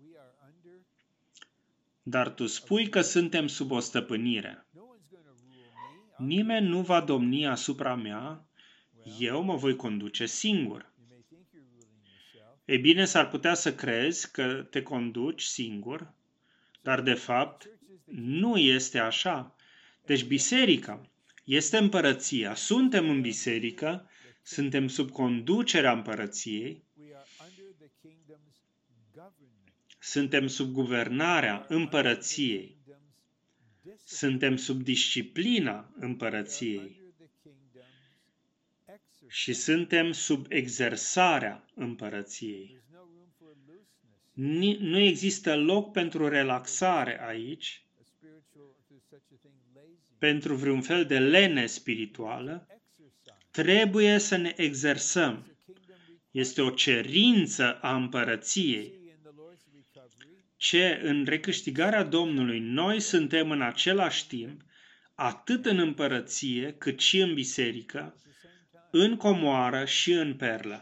dar tu spui că suntem sub o stăpânire. Nimeni nu va domni asupra mea, eu mă voi conduce singur. Ei bine, s-ar putea să crezi că te conduci singur, dar de fapt nu este așa. Deci biserica este împărăția, suntem în biserică, suntem sub conducerea împărăției, suntem sub guvernarea împărăției, suntem sub disciplina împărăției și suntem sub exersarea împărăției. Nu există loc pentru relaxare aici, pentru vreun fel de lene spirituală. Trebuie să ne exersăm. Este o cerință a împărăției. Ce în recâștigarea Domnului noi suntem în același timp, atât în împărăție, cât și în biserică, în comoară și în perlă.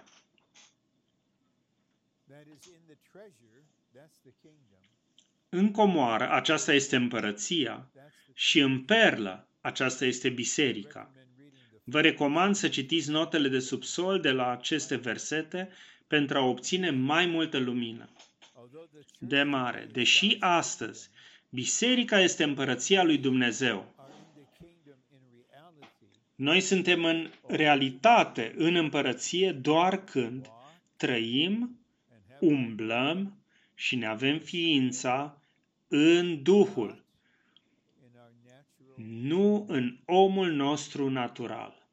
În comoară, aceasta este împărăția, și în perlă, aceasta este biserica. Vă recomand să citiți notele de subsol de la aceste versete pentru a obține mai multă lumină. De mare, deși astăzi biserica este împărăția lui Dumnezeu, noi suntem în realitate în împărăție doar când trăim, umblăm și ne avem ființa în Duhul, nu în omul nostru natural.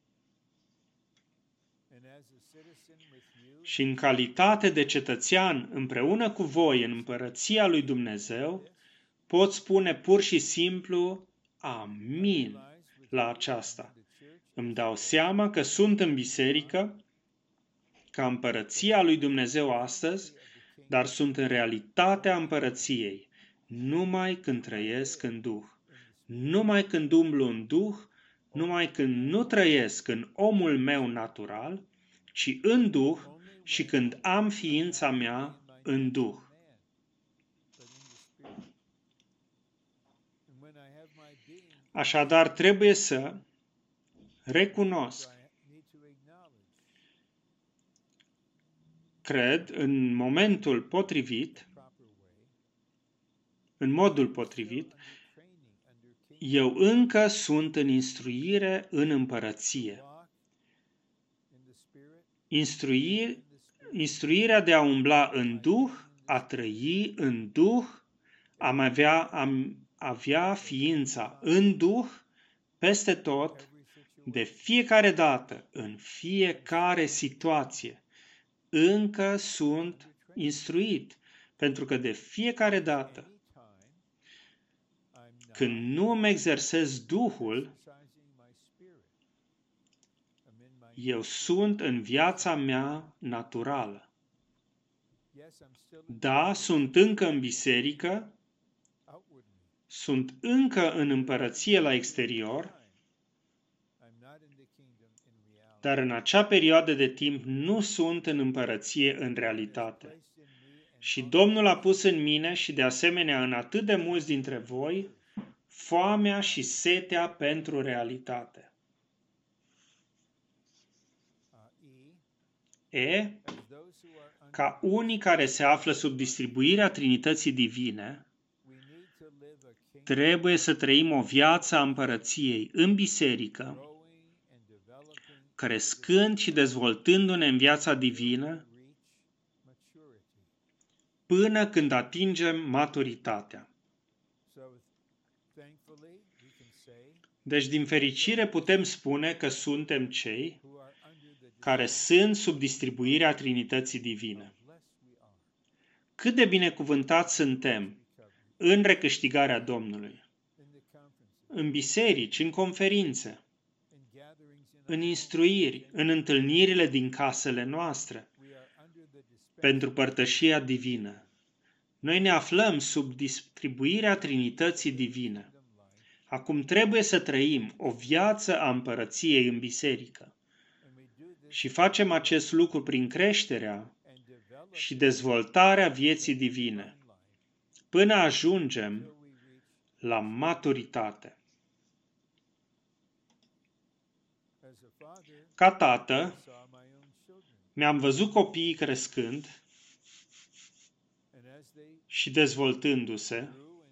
Și în calitate de cetățean împreună cu voi în împărăția lui Dumnezeu, pot spune pur și simplu amin la aceasta. Îmi dau seama că sunt în biserică, ca împărăția lui Dumnezeu astăzi, dar sunt în realitatea împărăției, numai când trăiesc în Duh. Numai când umblu în Duh, numai când nu trăiesc în omul meu natural, ci în Duh și când am ființa mea în Duh. Așadar, trebuie să recunosc, cred, în momentul potrivit, în modul potrivit, eu încă sunt în instruire în împărăție. Instruirea de a umbla în Duh, a trăi în Duh, am avea ființa în Duh, peste tot, de fiecare dată, în fiecare situație, încă sunt instruit, pentru că de fiecare dată, când nu îmi exersez Duhul, eu sunt în viața mea naturală. Da, sunt încă în biserică, sunt încă în împărăție la exterior, dar în acea perioadă de timp nu sunt în împărăție în realitate. Și Domnul a pus în mine și de asemenea în atât de mulți dintre voi foamea și setea pentru realitate. Ca unii care se află sub distribuirea Trinității Divine, trebuie să trăim o viață a împărăției în biserică, crescând și dezvoltându-ne în viața divină, până când atingem maturitatea. Deci, din fericire, putem spune că suntem cei care sunt sub distribuirea Trinității Divine. Cât de binecuvântați suntem în recâștigarea Domnului, în biserici, în conferințe, în instruiri, în întâlnirile din casele noastre, pentru părtășia divină. Noi ne aflăm sub distribuirea Trinității Divine. Acum trebuie să trăim o viață a împărăției în biserică. Și facem acest lucru prin creșterea și dezvoltarea vieții divine, până ajungem la maturitate. Ca tată, mi-am văzut copiii crescând și dezvoltându-se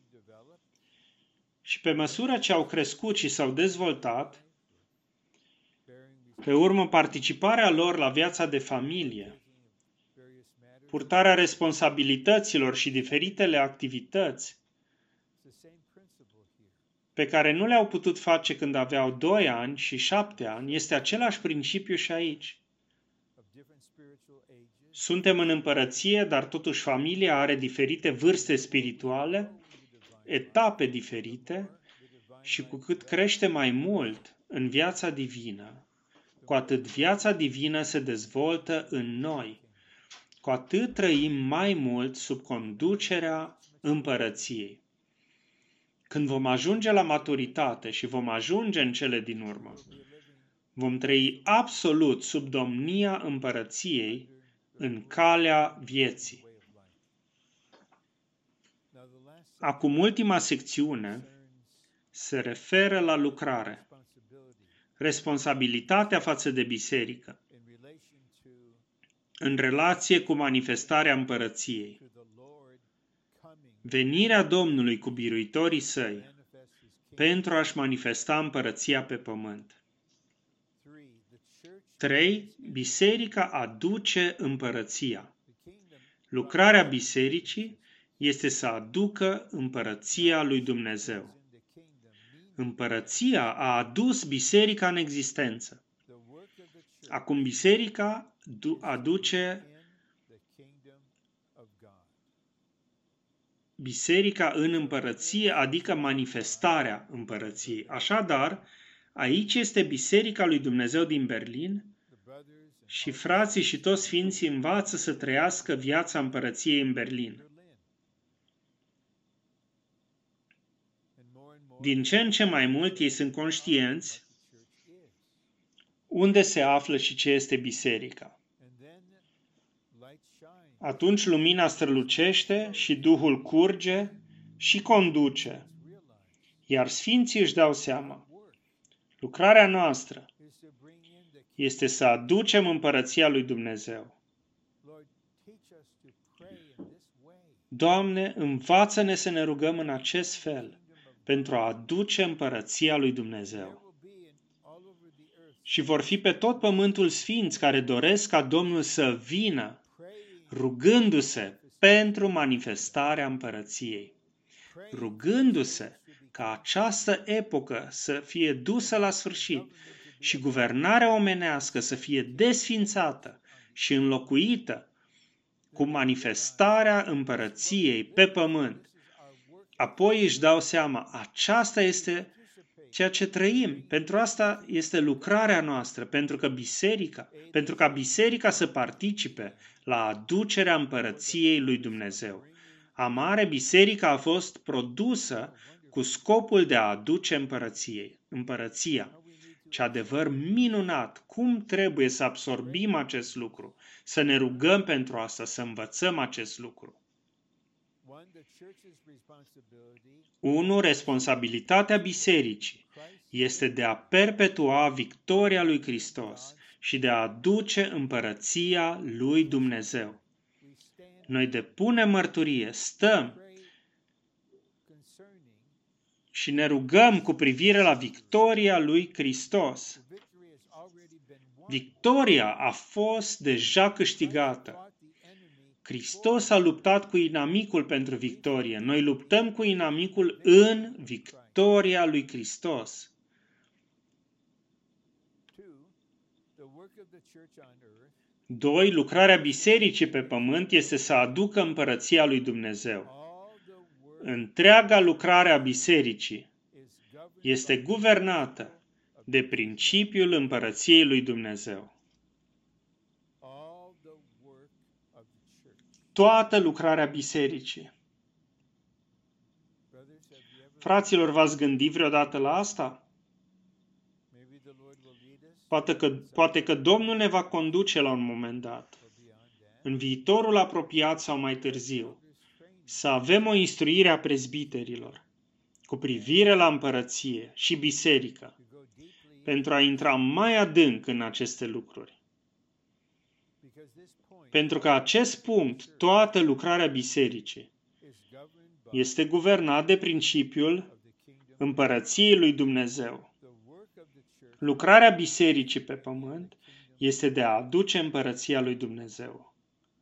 și pe măsură ce au crescut și s-au dezvoltat, pe urmă participarea lor la viața de familie, purtarea responsabilităților și diferitele activități pe care nu le-au putut face când aveau 2 ani și 7 ani, este același principiu și aici. Suntem în împărăție, dar totuși familia are diferite vârste spirituale, etape diferite și cu cât crește mai mult în viața divină, cu atât viața divină se dezvoltă în noi, cu atât trăim mai mult sub conducerea împărăției. Când vom ajunge la maturitate și vom ajunge în cele din urmă, vom trăi absolut sub domnia împărăției în calea vieții. Acum, ultima secțiune se referă la lucrare, responsabilitatea față de biserică, în relație cu manifestarea împărăției, venirea Domnului cu biruitorii săi pentru a-și manifesta împărăția pe pământ. 3. Biserica aduce împărăția. Lucrarea bisericii este să aducă împărăția lui Dumnezeu. Împărăția a adus biserica în existență. Acum biserica aduce biserica în împărăție, adică manifestarea împărăției. Așadar, aici este biserica lui Dumnezeu din Berlin și frații și toți sfinții învață să trăiască viața împărăției în Berlin. Din ce în ce mai mult ei sunt conștienți unde se află și ce este biserica. Atunci lumina strălucește și Duhul curge și conduce, iar sfinții își dau seama. Lucrarea noastră este să aducem împărăția lui Dumnezeu. Doamne, învață-ne să ne rugăm în acest fel pentru a aduce împărăția lui Dumnezeu. Și vor fi pe tot pământul sfinți care doresc ca Domnul să vină, rugându-se pentru manifestarea împărăției. rugându-se ca această epocă să fie dusă la sfârșit și guvernarea omenească să fie desfințată și înlocuită cu manifestarea împărăției pe pământ. Apoi își dau seama, aceasta este ceea ce trăim. Pentru asta este lucrarea noastră, pentru ca biserica să participe la aducerea împărăției lui Dumnezeu. Amare, biserica a fost produsă cu scopul de a aduce împărăția. Ce adevăr minunat! Cum trebuie să absorbim acest lucru? Să ne rugăm pentru asta, să învățăm acest lucru. 1. Responsabilitatea bisericii este de a perpetua victoria lui Hristos și de a aduce împărăția lui Dumnezeu. Noi depunem mărturie, stăm și ne rugăm cu privire la victoria lui Hristos. Victoria a fost deja câștigată. Hristos a luptat cu inamicul pentru victorie. Noi luptăm cu inamicul în victoria lui Hristos. 2. Lucrarea bisericii pe pământ este să aducă împărăția lui Dumnezeu. Întreaga lucrare a bisericii este guvernată de principiul împărăției lui Dumnezeu. Toată lucrarea bisericii. Fraților, v-ați gândit vreodată la asta? Poate că Domnul ne va conduce la un moment dat, în viitorul apropiat sau mai târziu, să avem o instruire a prezbiterilor cu privire la împărăție și biserică, pentru a intra mai adânc în aceste lucruri. Pentru că acest punct, toată lucrarea bisericii, este guvernat de principiul împărăției lui Dumnezeu. Lucrarea bisericii pe pământ este de a aduce împărăția lui Dumnezeu.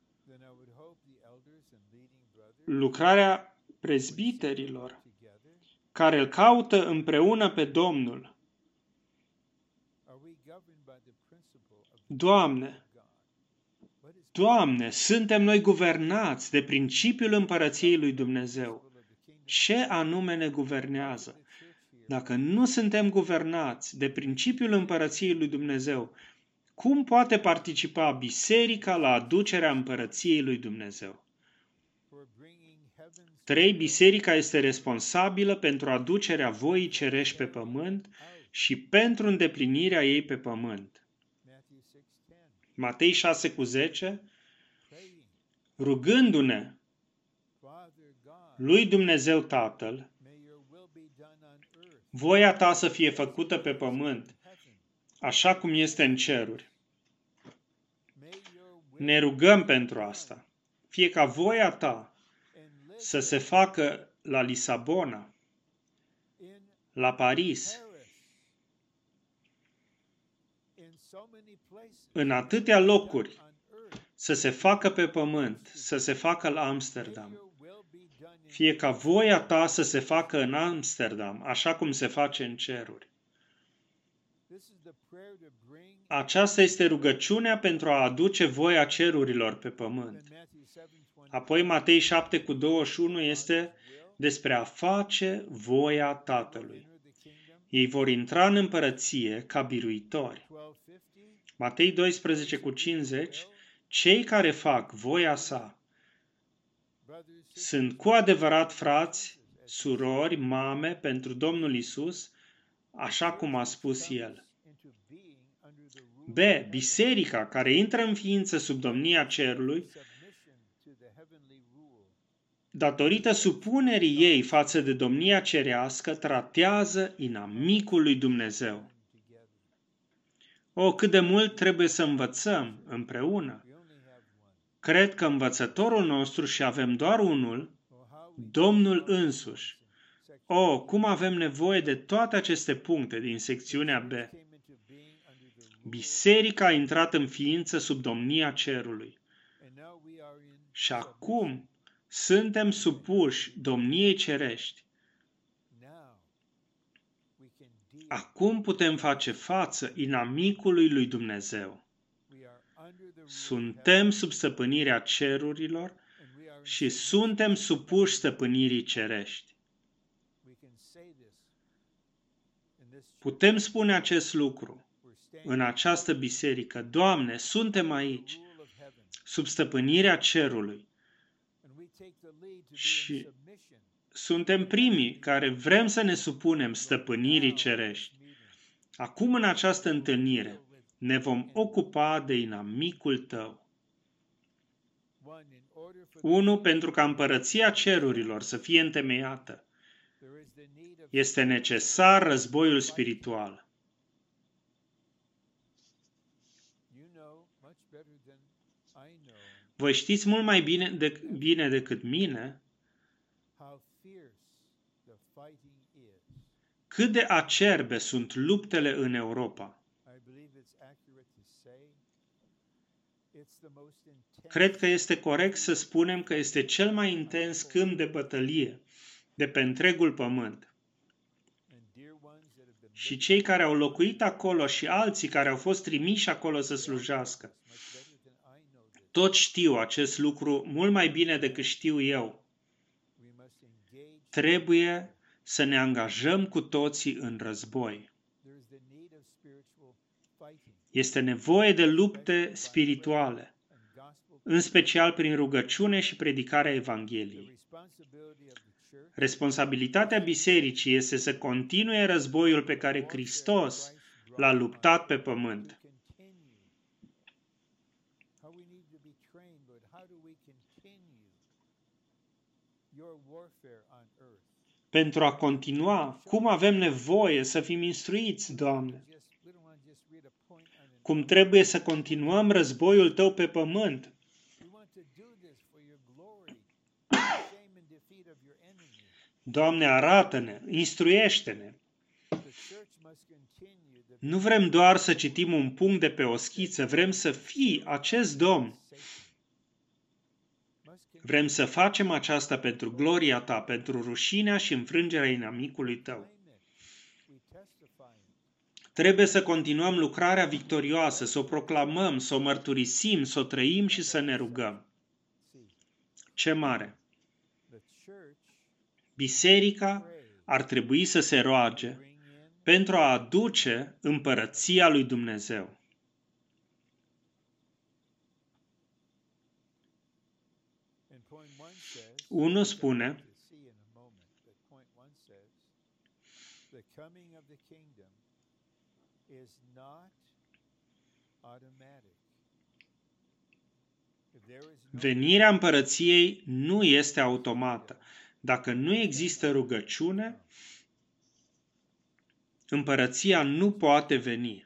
Lucrarea prezbiterilor care îl caută împreună pe Domnul. Doamne, suntem noi guvernați de principiul împărăției lui Dumnezeu. Ce anume ne guvernează? Dacă nu suntem guvernați de principiul împărăției lui Dumnezeu, cum poate participa biserica la aducerea împărăției lui Dumnezeu? 3. Biserica este responsabilă pentru aducerea voii cerești pe pământ și pentru îndeplinirea ei pe pământ. Matei 6:10, rugându-ne lui Dumnezeu Tatăl, voia ta să fie făcută pe pământ, așa cum este în ceruri. Ne rugăm pentru asta. Fie ca voia ta să se facă la Lisabona, la Paris, în atâtea locuri, să se facă pe pământ, să se facă la Amsterdam. Fie ca voia ta să se facă în Amsterdam, așa cum se face în ceruri. Aceasta este rugăciunea pentru a aduce voia cerurilor pe pământ. Apoi Matei 7:21 este despre a face voia Tatălui. Ei vor intra în împărăție ca biruitori. Matei 12:50, cei care fac voia sa sunt cu adevărat frați, surori, mame pentru Domnul Isus, așa cum a spus El. B. Biserica care intră în ființă sub domnia cerului, datorită supunerii ei față de domnia cerească, tratează inamicul lui Dumnezeu. Cât de mult trebuie să învățăm împreună. Cred că învățătorul nostru, și avem doar unul, Domnul însuși. Cum avem nevoie de toate aceste puncte din secțiunea B. Biserica a intrat în ființă sub domnia cerului. Și acum Suntem supuși domniei cerești. Acum putem face față inamicului lui Dumnezeu. Suntem sub stăpânirea cerurilor și suntem supuși stăpânirii cerești. Putem spune acest lucru în această biserică. Doamne, suntem aici, sub stăpânirea cerului. Și suntem primii care vrem să ne supunem stăpânirii cerești. Acum, în această întâlnire, ne vom ocupa de inamicul tău. 1. Pentru ca împărăția cerurilor să fie întemeiată, este necesar războiul spiritual. Voi știți mult mai bine decât mine cât de acerbe sunt luptele în Europa. Cred că este corect să spunem că este cel mai intens câmp de bătălie de pe întregul pământ. Și cei care au locuit acolo și alții care au fost trimiși acolo să slujească, toți știu acest lucru mult mai bine decât știu eu. Trebuie să ne angajăm cu toții în război. Este nevoie de lupte spirituale, în special prin rugăciune și predicarea Evangheliei. Responsabilitatea bisericii este să continue războiul pe care Hristos l-a luptat pe pământ. Pentru a continua, cum avem nevoie să fim instruiți, Doamne? Cum trebuie să continuăm războiul tău pe pământ? Doamne, arată-ne, instruiește-ne. Nu vrem doar să citim un punct de pe o schiță, vrem să fii acest Domn. Vrem să facem aceasta pentru gloria ta, pentru rușinea și înfrângerea inamicului tău. Trebuie să continuăm lucrarea victorioasă, să o proclamăm, să o mărturisim, să o trăim și să ne rugăm. Ce mare! Biserica ar trebui să se roage pentru a aduce împărăția lui Dumnezeu. Unul spune, venirea împărăției nu este automată. Dacă nu există rugăciune, împărăția nu poate veni.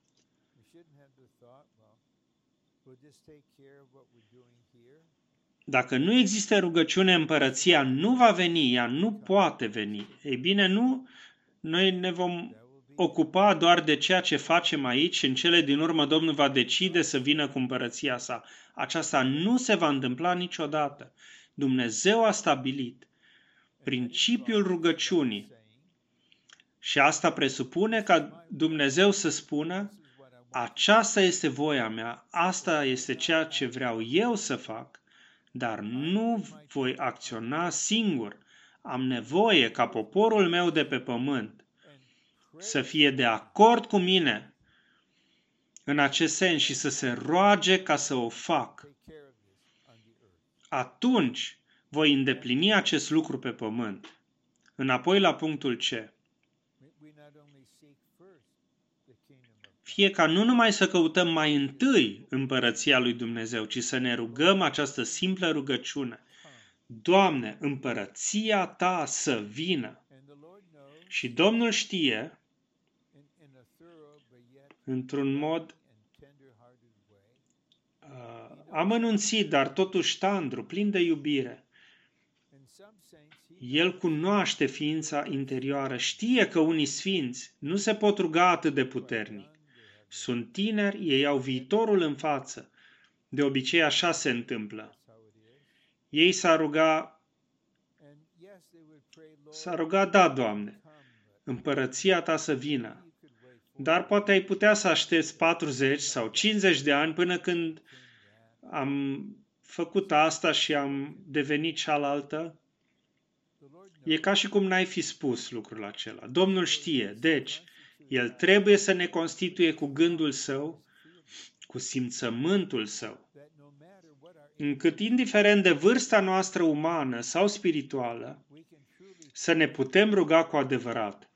Dacă nu există rugăciune, împărăția nu va veni, ea nu poate veni. Ei bine, noi ne vom ocupa doar de ceea ce facem aici și în cele din urmă Domnul va decide să vină cu împărăția sa. Aceasta nu se va întâmpla niciodată. Dumnezeu a stabilit principiul rugăciunii și asta presupune ca Dumnezeu să spună: aceasta este voia mea, asta este ceea ce vreau eu să fac, dar nu voi acționa singur. Am nevoie ca poporul meu de pe pământ să fie de acord cu mine în acest sens și să se roage ca să o fac. Atunci voi îndeplini acest lucru pe pământ. Înapoi la punctul C. Fie ca nu numai să căutăm mai întâi împărăția lui Dumnezeu, ci să ne rugăm această simplă rugăciune. Doamne, împărăția ta să vină. Și Domnul știe, într-un mod amănunțit, dar totuși tandru, plin de iubire. El cunoaște ființa interioară, știe că unii sfinți nu se pot ruga atât de puternic. Sunt tineri, ei au viitorul în față. De obicei așa se întâmplă. Ei s-a rugat, da, Doamne, împărăția ta să vină. Dar poate ai putea să aștepți 40 sau 50 de ani până când am făcut asta și am devenit cealaltă. E ca și cum n-ai fi spus lucrul acela. Domnul știe, deci, El trebuie să ne constituie cu gândul Său, cu simțământul Său, încât, indiferent de vârsta noastră umană sau spirituală, să ne putem ruga cu adevărat.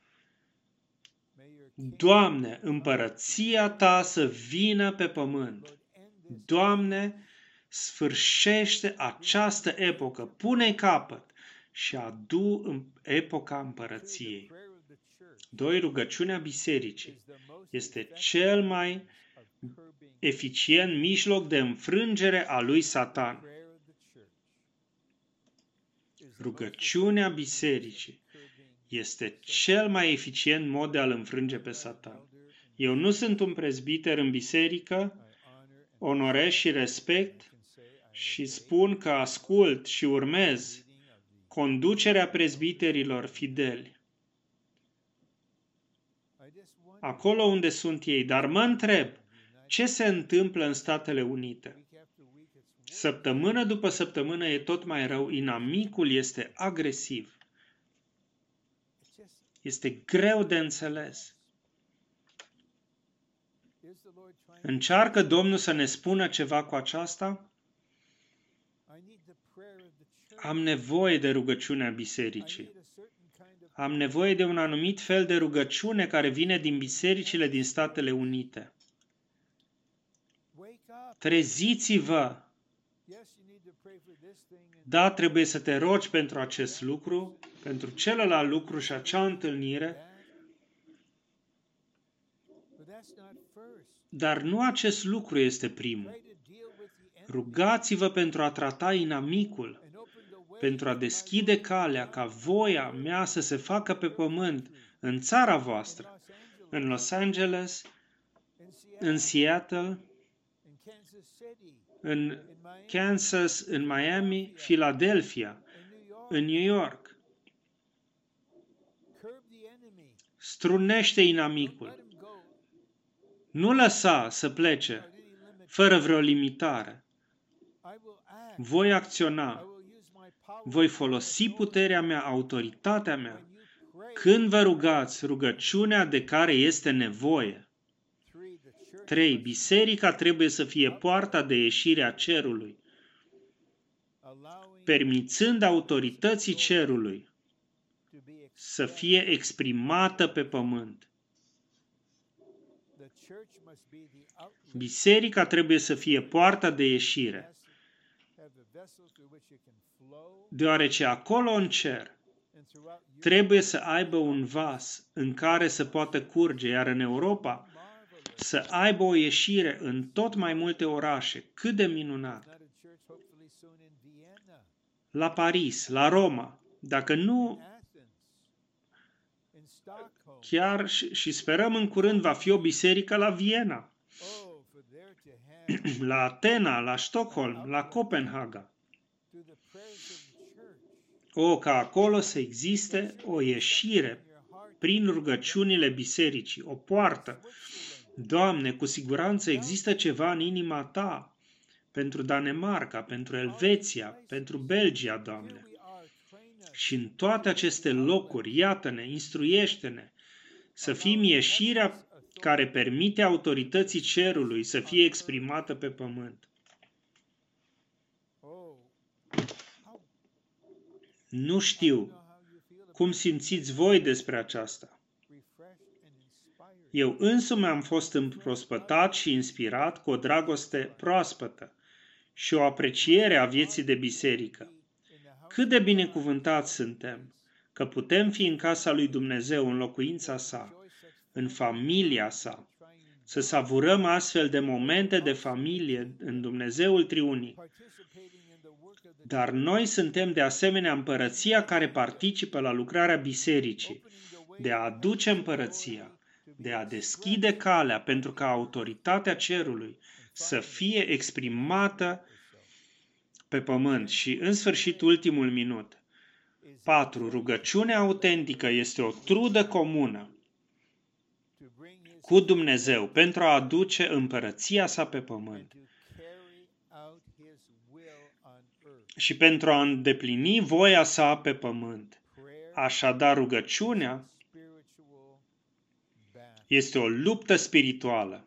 Doamne, împărăția Ta să vină pe pământ. Doamne, sfârșește această epocă, pune capăt și adu în epoca împărăției. 2. Rugăciunea bisericii este cel mai eficient mijloc de înfrângere a lui Satan. Rugăciunea bisericii este cel mai eficient mod de a-l înfrânge pe Satan. Eu nu sunt un prezbiter în biserică, onorez și respect și spun că ascult și urmez conducerea prezbiterilor fideli acolo unde sunt ei, dar mă întreb ce se întâmplă în Statele Unite. Săptămână după săptămână e tot mai rău, inamicul este agresiv. Este greu de înțeles. Încearcă Domnul să ne spună ceva cu aceasta? Am nevoie de rugăciunea bisericii. Am nevoie de un anumit fel de rugăciune care vine din bisericile din Statele Unite. Treziți-vă! Da, trebuie să te rogi pentru acest lucru, pentru celălalt lucru și acea întâlnire, dar nu acest lucru este primul. Rugați-vă pentru a trata inamicul, pentru a deschide calea ca voia mea să se facă pe pământ în țara voastră, în Los Angeles, în Seattle, în Kansas, în Miami, Philadelphia, în New York. Strunește inamicul. Nu lăsa să plece fără vreo limitare. Voi acționa. Voi folosi puterea mea, autoritatea mea, când vă rugați rugăciunea de care este nevoie. 3. Biserica trebuie să fie poarta de ieșire a cerului, permițând autorității cerului să fie exprimată pe pământ. Biserica trebuie să fie poarta de ieșire, deoarece acolo în cer trebuie să aibă un vas în care să poată curge, iar în Europa să aibă o ieșire în tot mai multe orașe. Cât de minunat! La Paris, la Roma, dacă nu, chiar și sperăm în curând va fi o biserică la Viena, la Atena, la Stockholm, la Copenhaga. Ca acolo să existe o ieșire prin rugăciunile bisericii, o poartă. Doamne, cu siguranță există ceva în inima Ta pentru Danemarca, pentru Elveția, pentru Belgia, Doamne. Și în toate aceste locuri, iată-ne, instruiește-ne să fim ieșirea care permite autorității cerului să fie exprimată pe pământ. Nu știu cum simțiți voi despre aceasta. Eu însumi am fost împrospătat și inspirat cu o dragoste proaspătă și o apreciere a vieții de biserică. Cât de binecuvântați suntem că putem fi în casa lui Dumnezeu, în locuința sa, în familia sa, să savurăm astfel de momente de familie în Dumnezeul Triunic. Dar noi suntem de asemenea împărăția care participă la lucrarea bisericii, de a aduce împărăția, de a deschide calea pentru ca autoritatea cerului să fie exprimată pe pământ. Și în sfârșit, ultimul minut. 4. Rugăciunea autentică este o trudă comună cu Dumnezeu pentru a aduce împărăția sa pe pământ și pentru a îndeplini voia sa pe pământ. Așadar, rugăciunea este o luptă spirituală.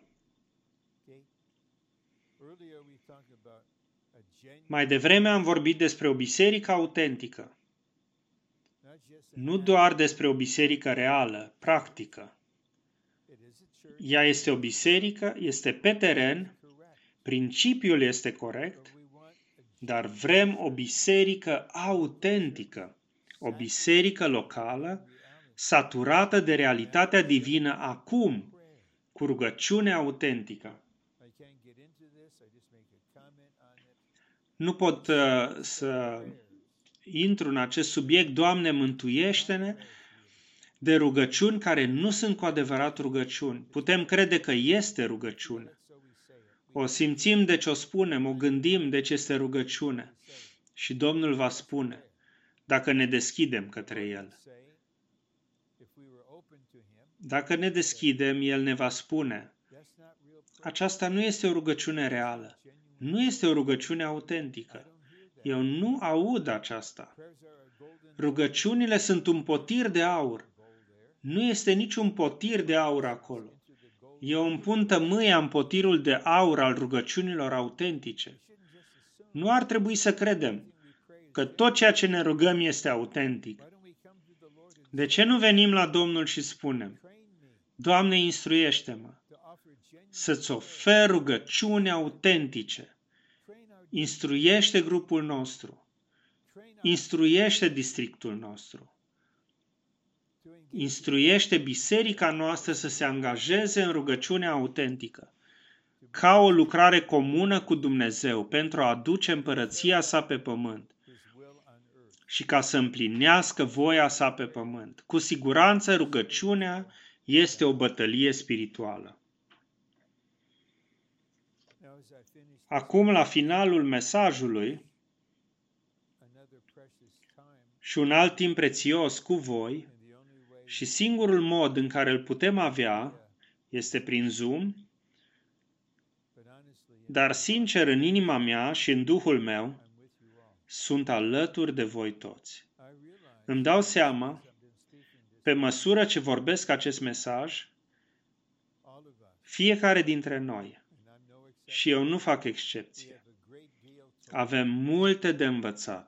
Mai devreme am vorbit despre o biserică autentică. Nu doar despre o biserică reală, practică. Ea este o biserică, este pe teren, principiul este corect, dar vrem o biserică autentică, o biserică locală, saturată de realitatea divină acum, cu rugăciune autentică. Nu pot să intru în acest subiect, Doamne, mântuiește-ne, de rugăciuni care nu sunt cu adevărat rugăciuni. Putem crede că este rugăciune. O simțim, deci o spunem, o gândim, deci este rugăciune. Și Domnul va spune, dacă ne deschidem către El. Dacă ne deschidem, El ne va spune, aceasta nu este o rugăciune reală. Nu este o rugăciune autentică. Eu nu aud aceasta. Rugăciunile sunt un potir de aur. Nu este niciun potir de aur acolo. Eu îmi pun tămâia în potirul de aur al rugăciunilor autentice. Nu ar trebui să credem că tot ceea ce ne rugăm este autentic. De ce nu venim la Domnul și spunem, Doamne, instruiește-mă să-ți ofer rugăciuni autentice. Instruiește grupul nostru. Instruiește districtul nostru. Instruiește biserica noastră să se angajeze în rugăciunea autentică, ca o lucrare comună cu Dumnezeu pentru a aduce împărăția sa pe pământ și ca să împlinească voia sa pe pământ. Cu siguranță rugăciunea este o bătălie spirituală. Acum, la finalul mesajului și un alt timp prețios cu voi, și singurul mod în care îl putem avea este prin Zoom, dar sincer în inima mea și în Duhul meu sunt alături de voi toți. Îmi dau seama, pe măsură ce vorbesc acest mesaj, fiecare dintre noi, și eu nu fac excepție, avem multe de învățat.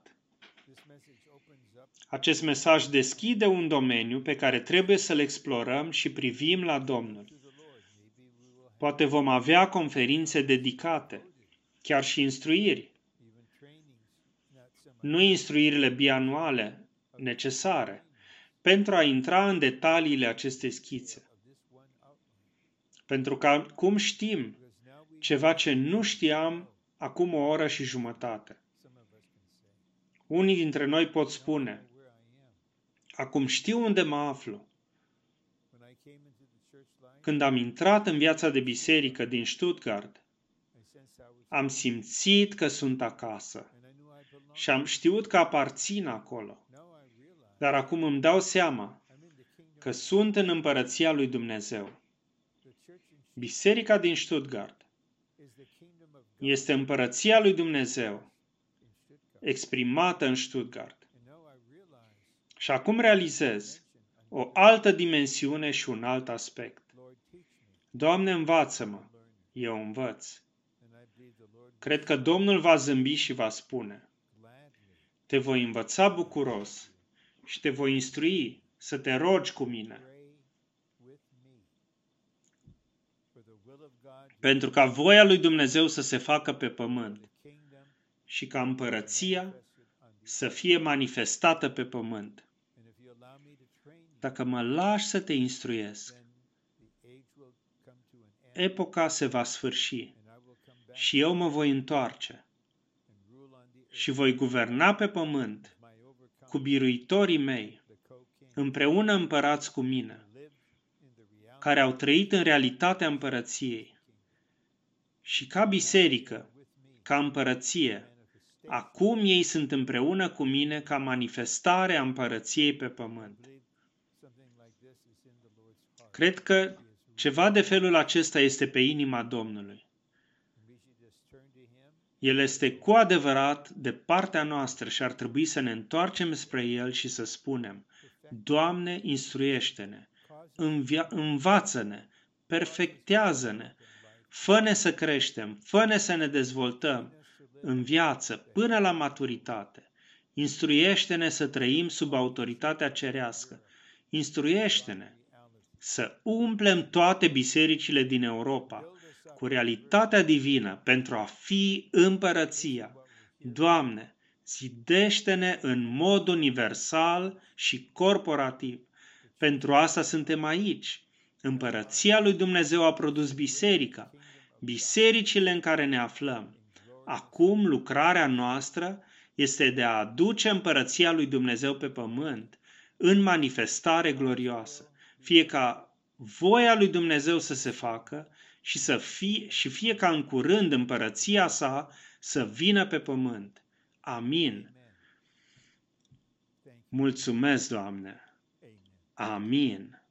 Acest mesaj deschide un domeniu pe care trebuie să-l explorăm și privim la Domnul. Poate vom avea conferințe dedicate, chiar și instruiri. Nu instruirile bianuale necesare, pentru a intra în detaliile acestei schițe. Pentru că acum știm ceva ce nu știam acum o oră și jumătate. Unii dintre noi pot spune, acum știu unde mă aflu. Când am intrat în viața de biserică din Stuttgart, am simțit că sunt acasă și am știut că aparțin acolo. Dar acum îmi dau seama că sunt în împărăția lui Dumnezeu. Biserica din Stuttgart este împărăția lui Dumnezeu, exprimată în Stuttgart. Și acum realizez o altă dimensiune și un alt aspect. Doamne, învață-mă, eu învăț. Cred că Domnul va zâmbi și va spune, te voi învăța bucuros și te voi instrui să te rogi cu mine. Pentru ca voia lui Dumnezeu să se facă pe pământ și ca împărăția să fie manifestată pe pământ. Dacă mă lași să te instruiesc, epoca se va sfârși și eu mă voi întoarce și voi guverna pe pământ cu biruitorii mei, împreună împărați cu mine, care au trăit în realitatea împărăției. Și ca biserică, ca împărăție, Acum ei sunt împreună cu mine ca manifestare a împărăției pe pământ. Cred că ceva de felul acesta este pe inima Domnului. El este cu adevărat de partea noastră și ar trebui să ne întoarcem spre El și să spunem: Doamne, instruiește-ne, învață-ne, perfectează-ne, fă-ne să creștem, fă-ne să ne dezvoltăm în viață până la maturitate. Instruiește-ne să trăim sub autoritatea cerească. Instruiește-ne să umplem toate bisericile din Europa cu realitatea divină pentru a fi împărăția. Doamne, zidește-ne în mod universal și corporativ. Pentru asta suntem aici. Împărăția lui Dumnezeu a produs biserica, bisericile în care ne aflăm. Acum lucrarea noastră este de a aduce împărăția lui Dumnezeu pe pământ în manifestare glorioasă. Fie ca voia lui Dumnezeu să se facă și fie ca în curând împărăția sa să vină pe pământ. Amin. Mulțumesc, Doamne. Amin.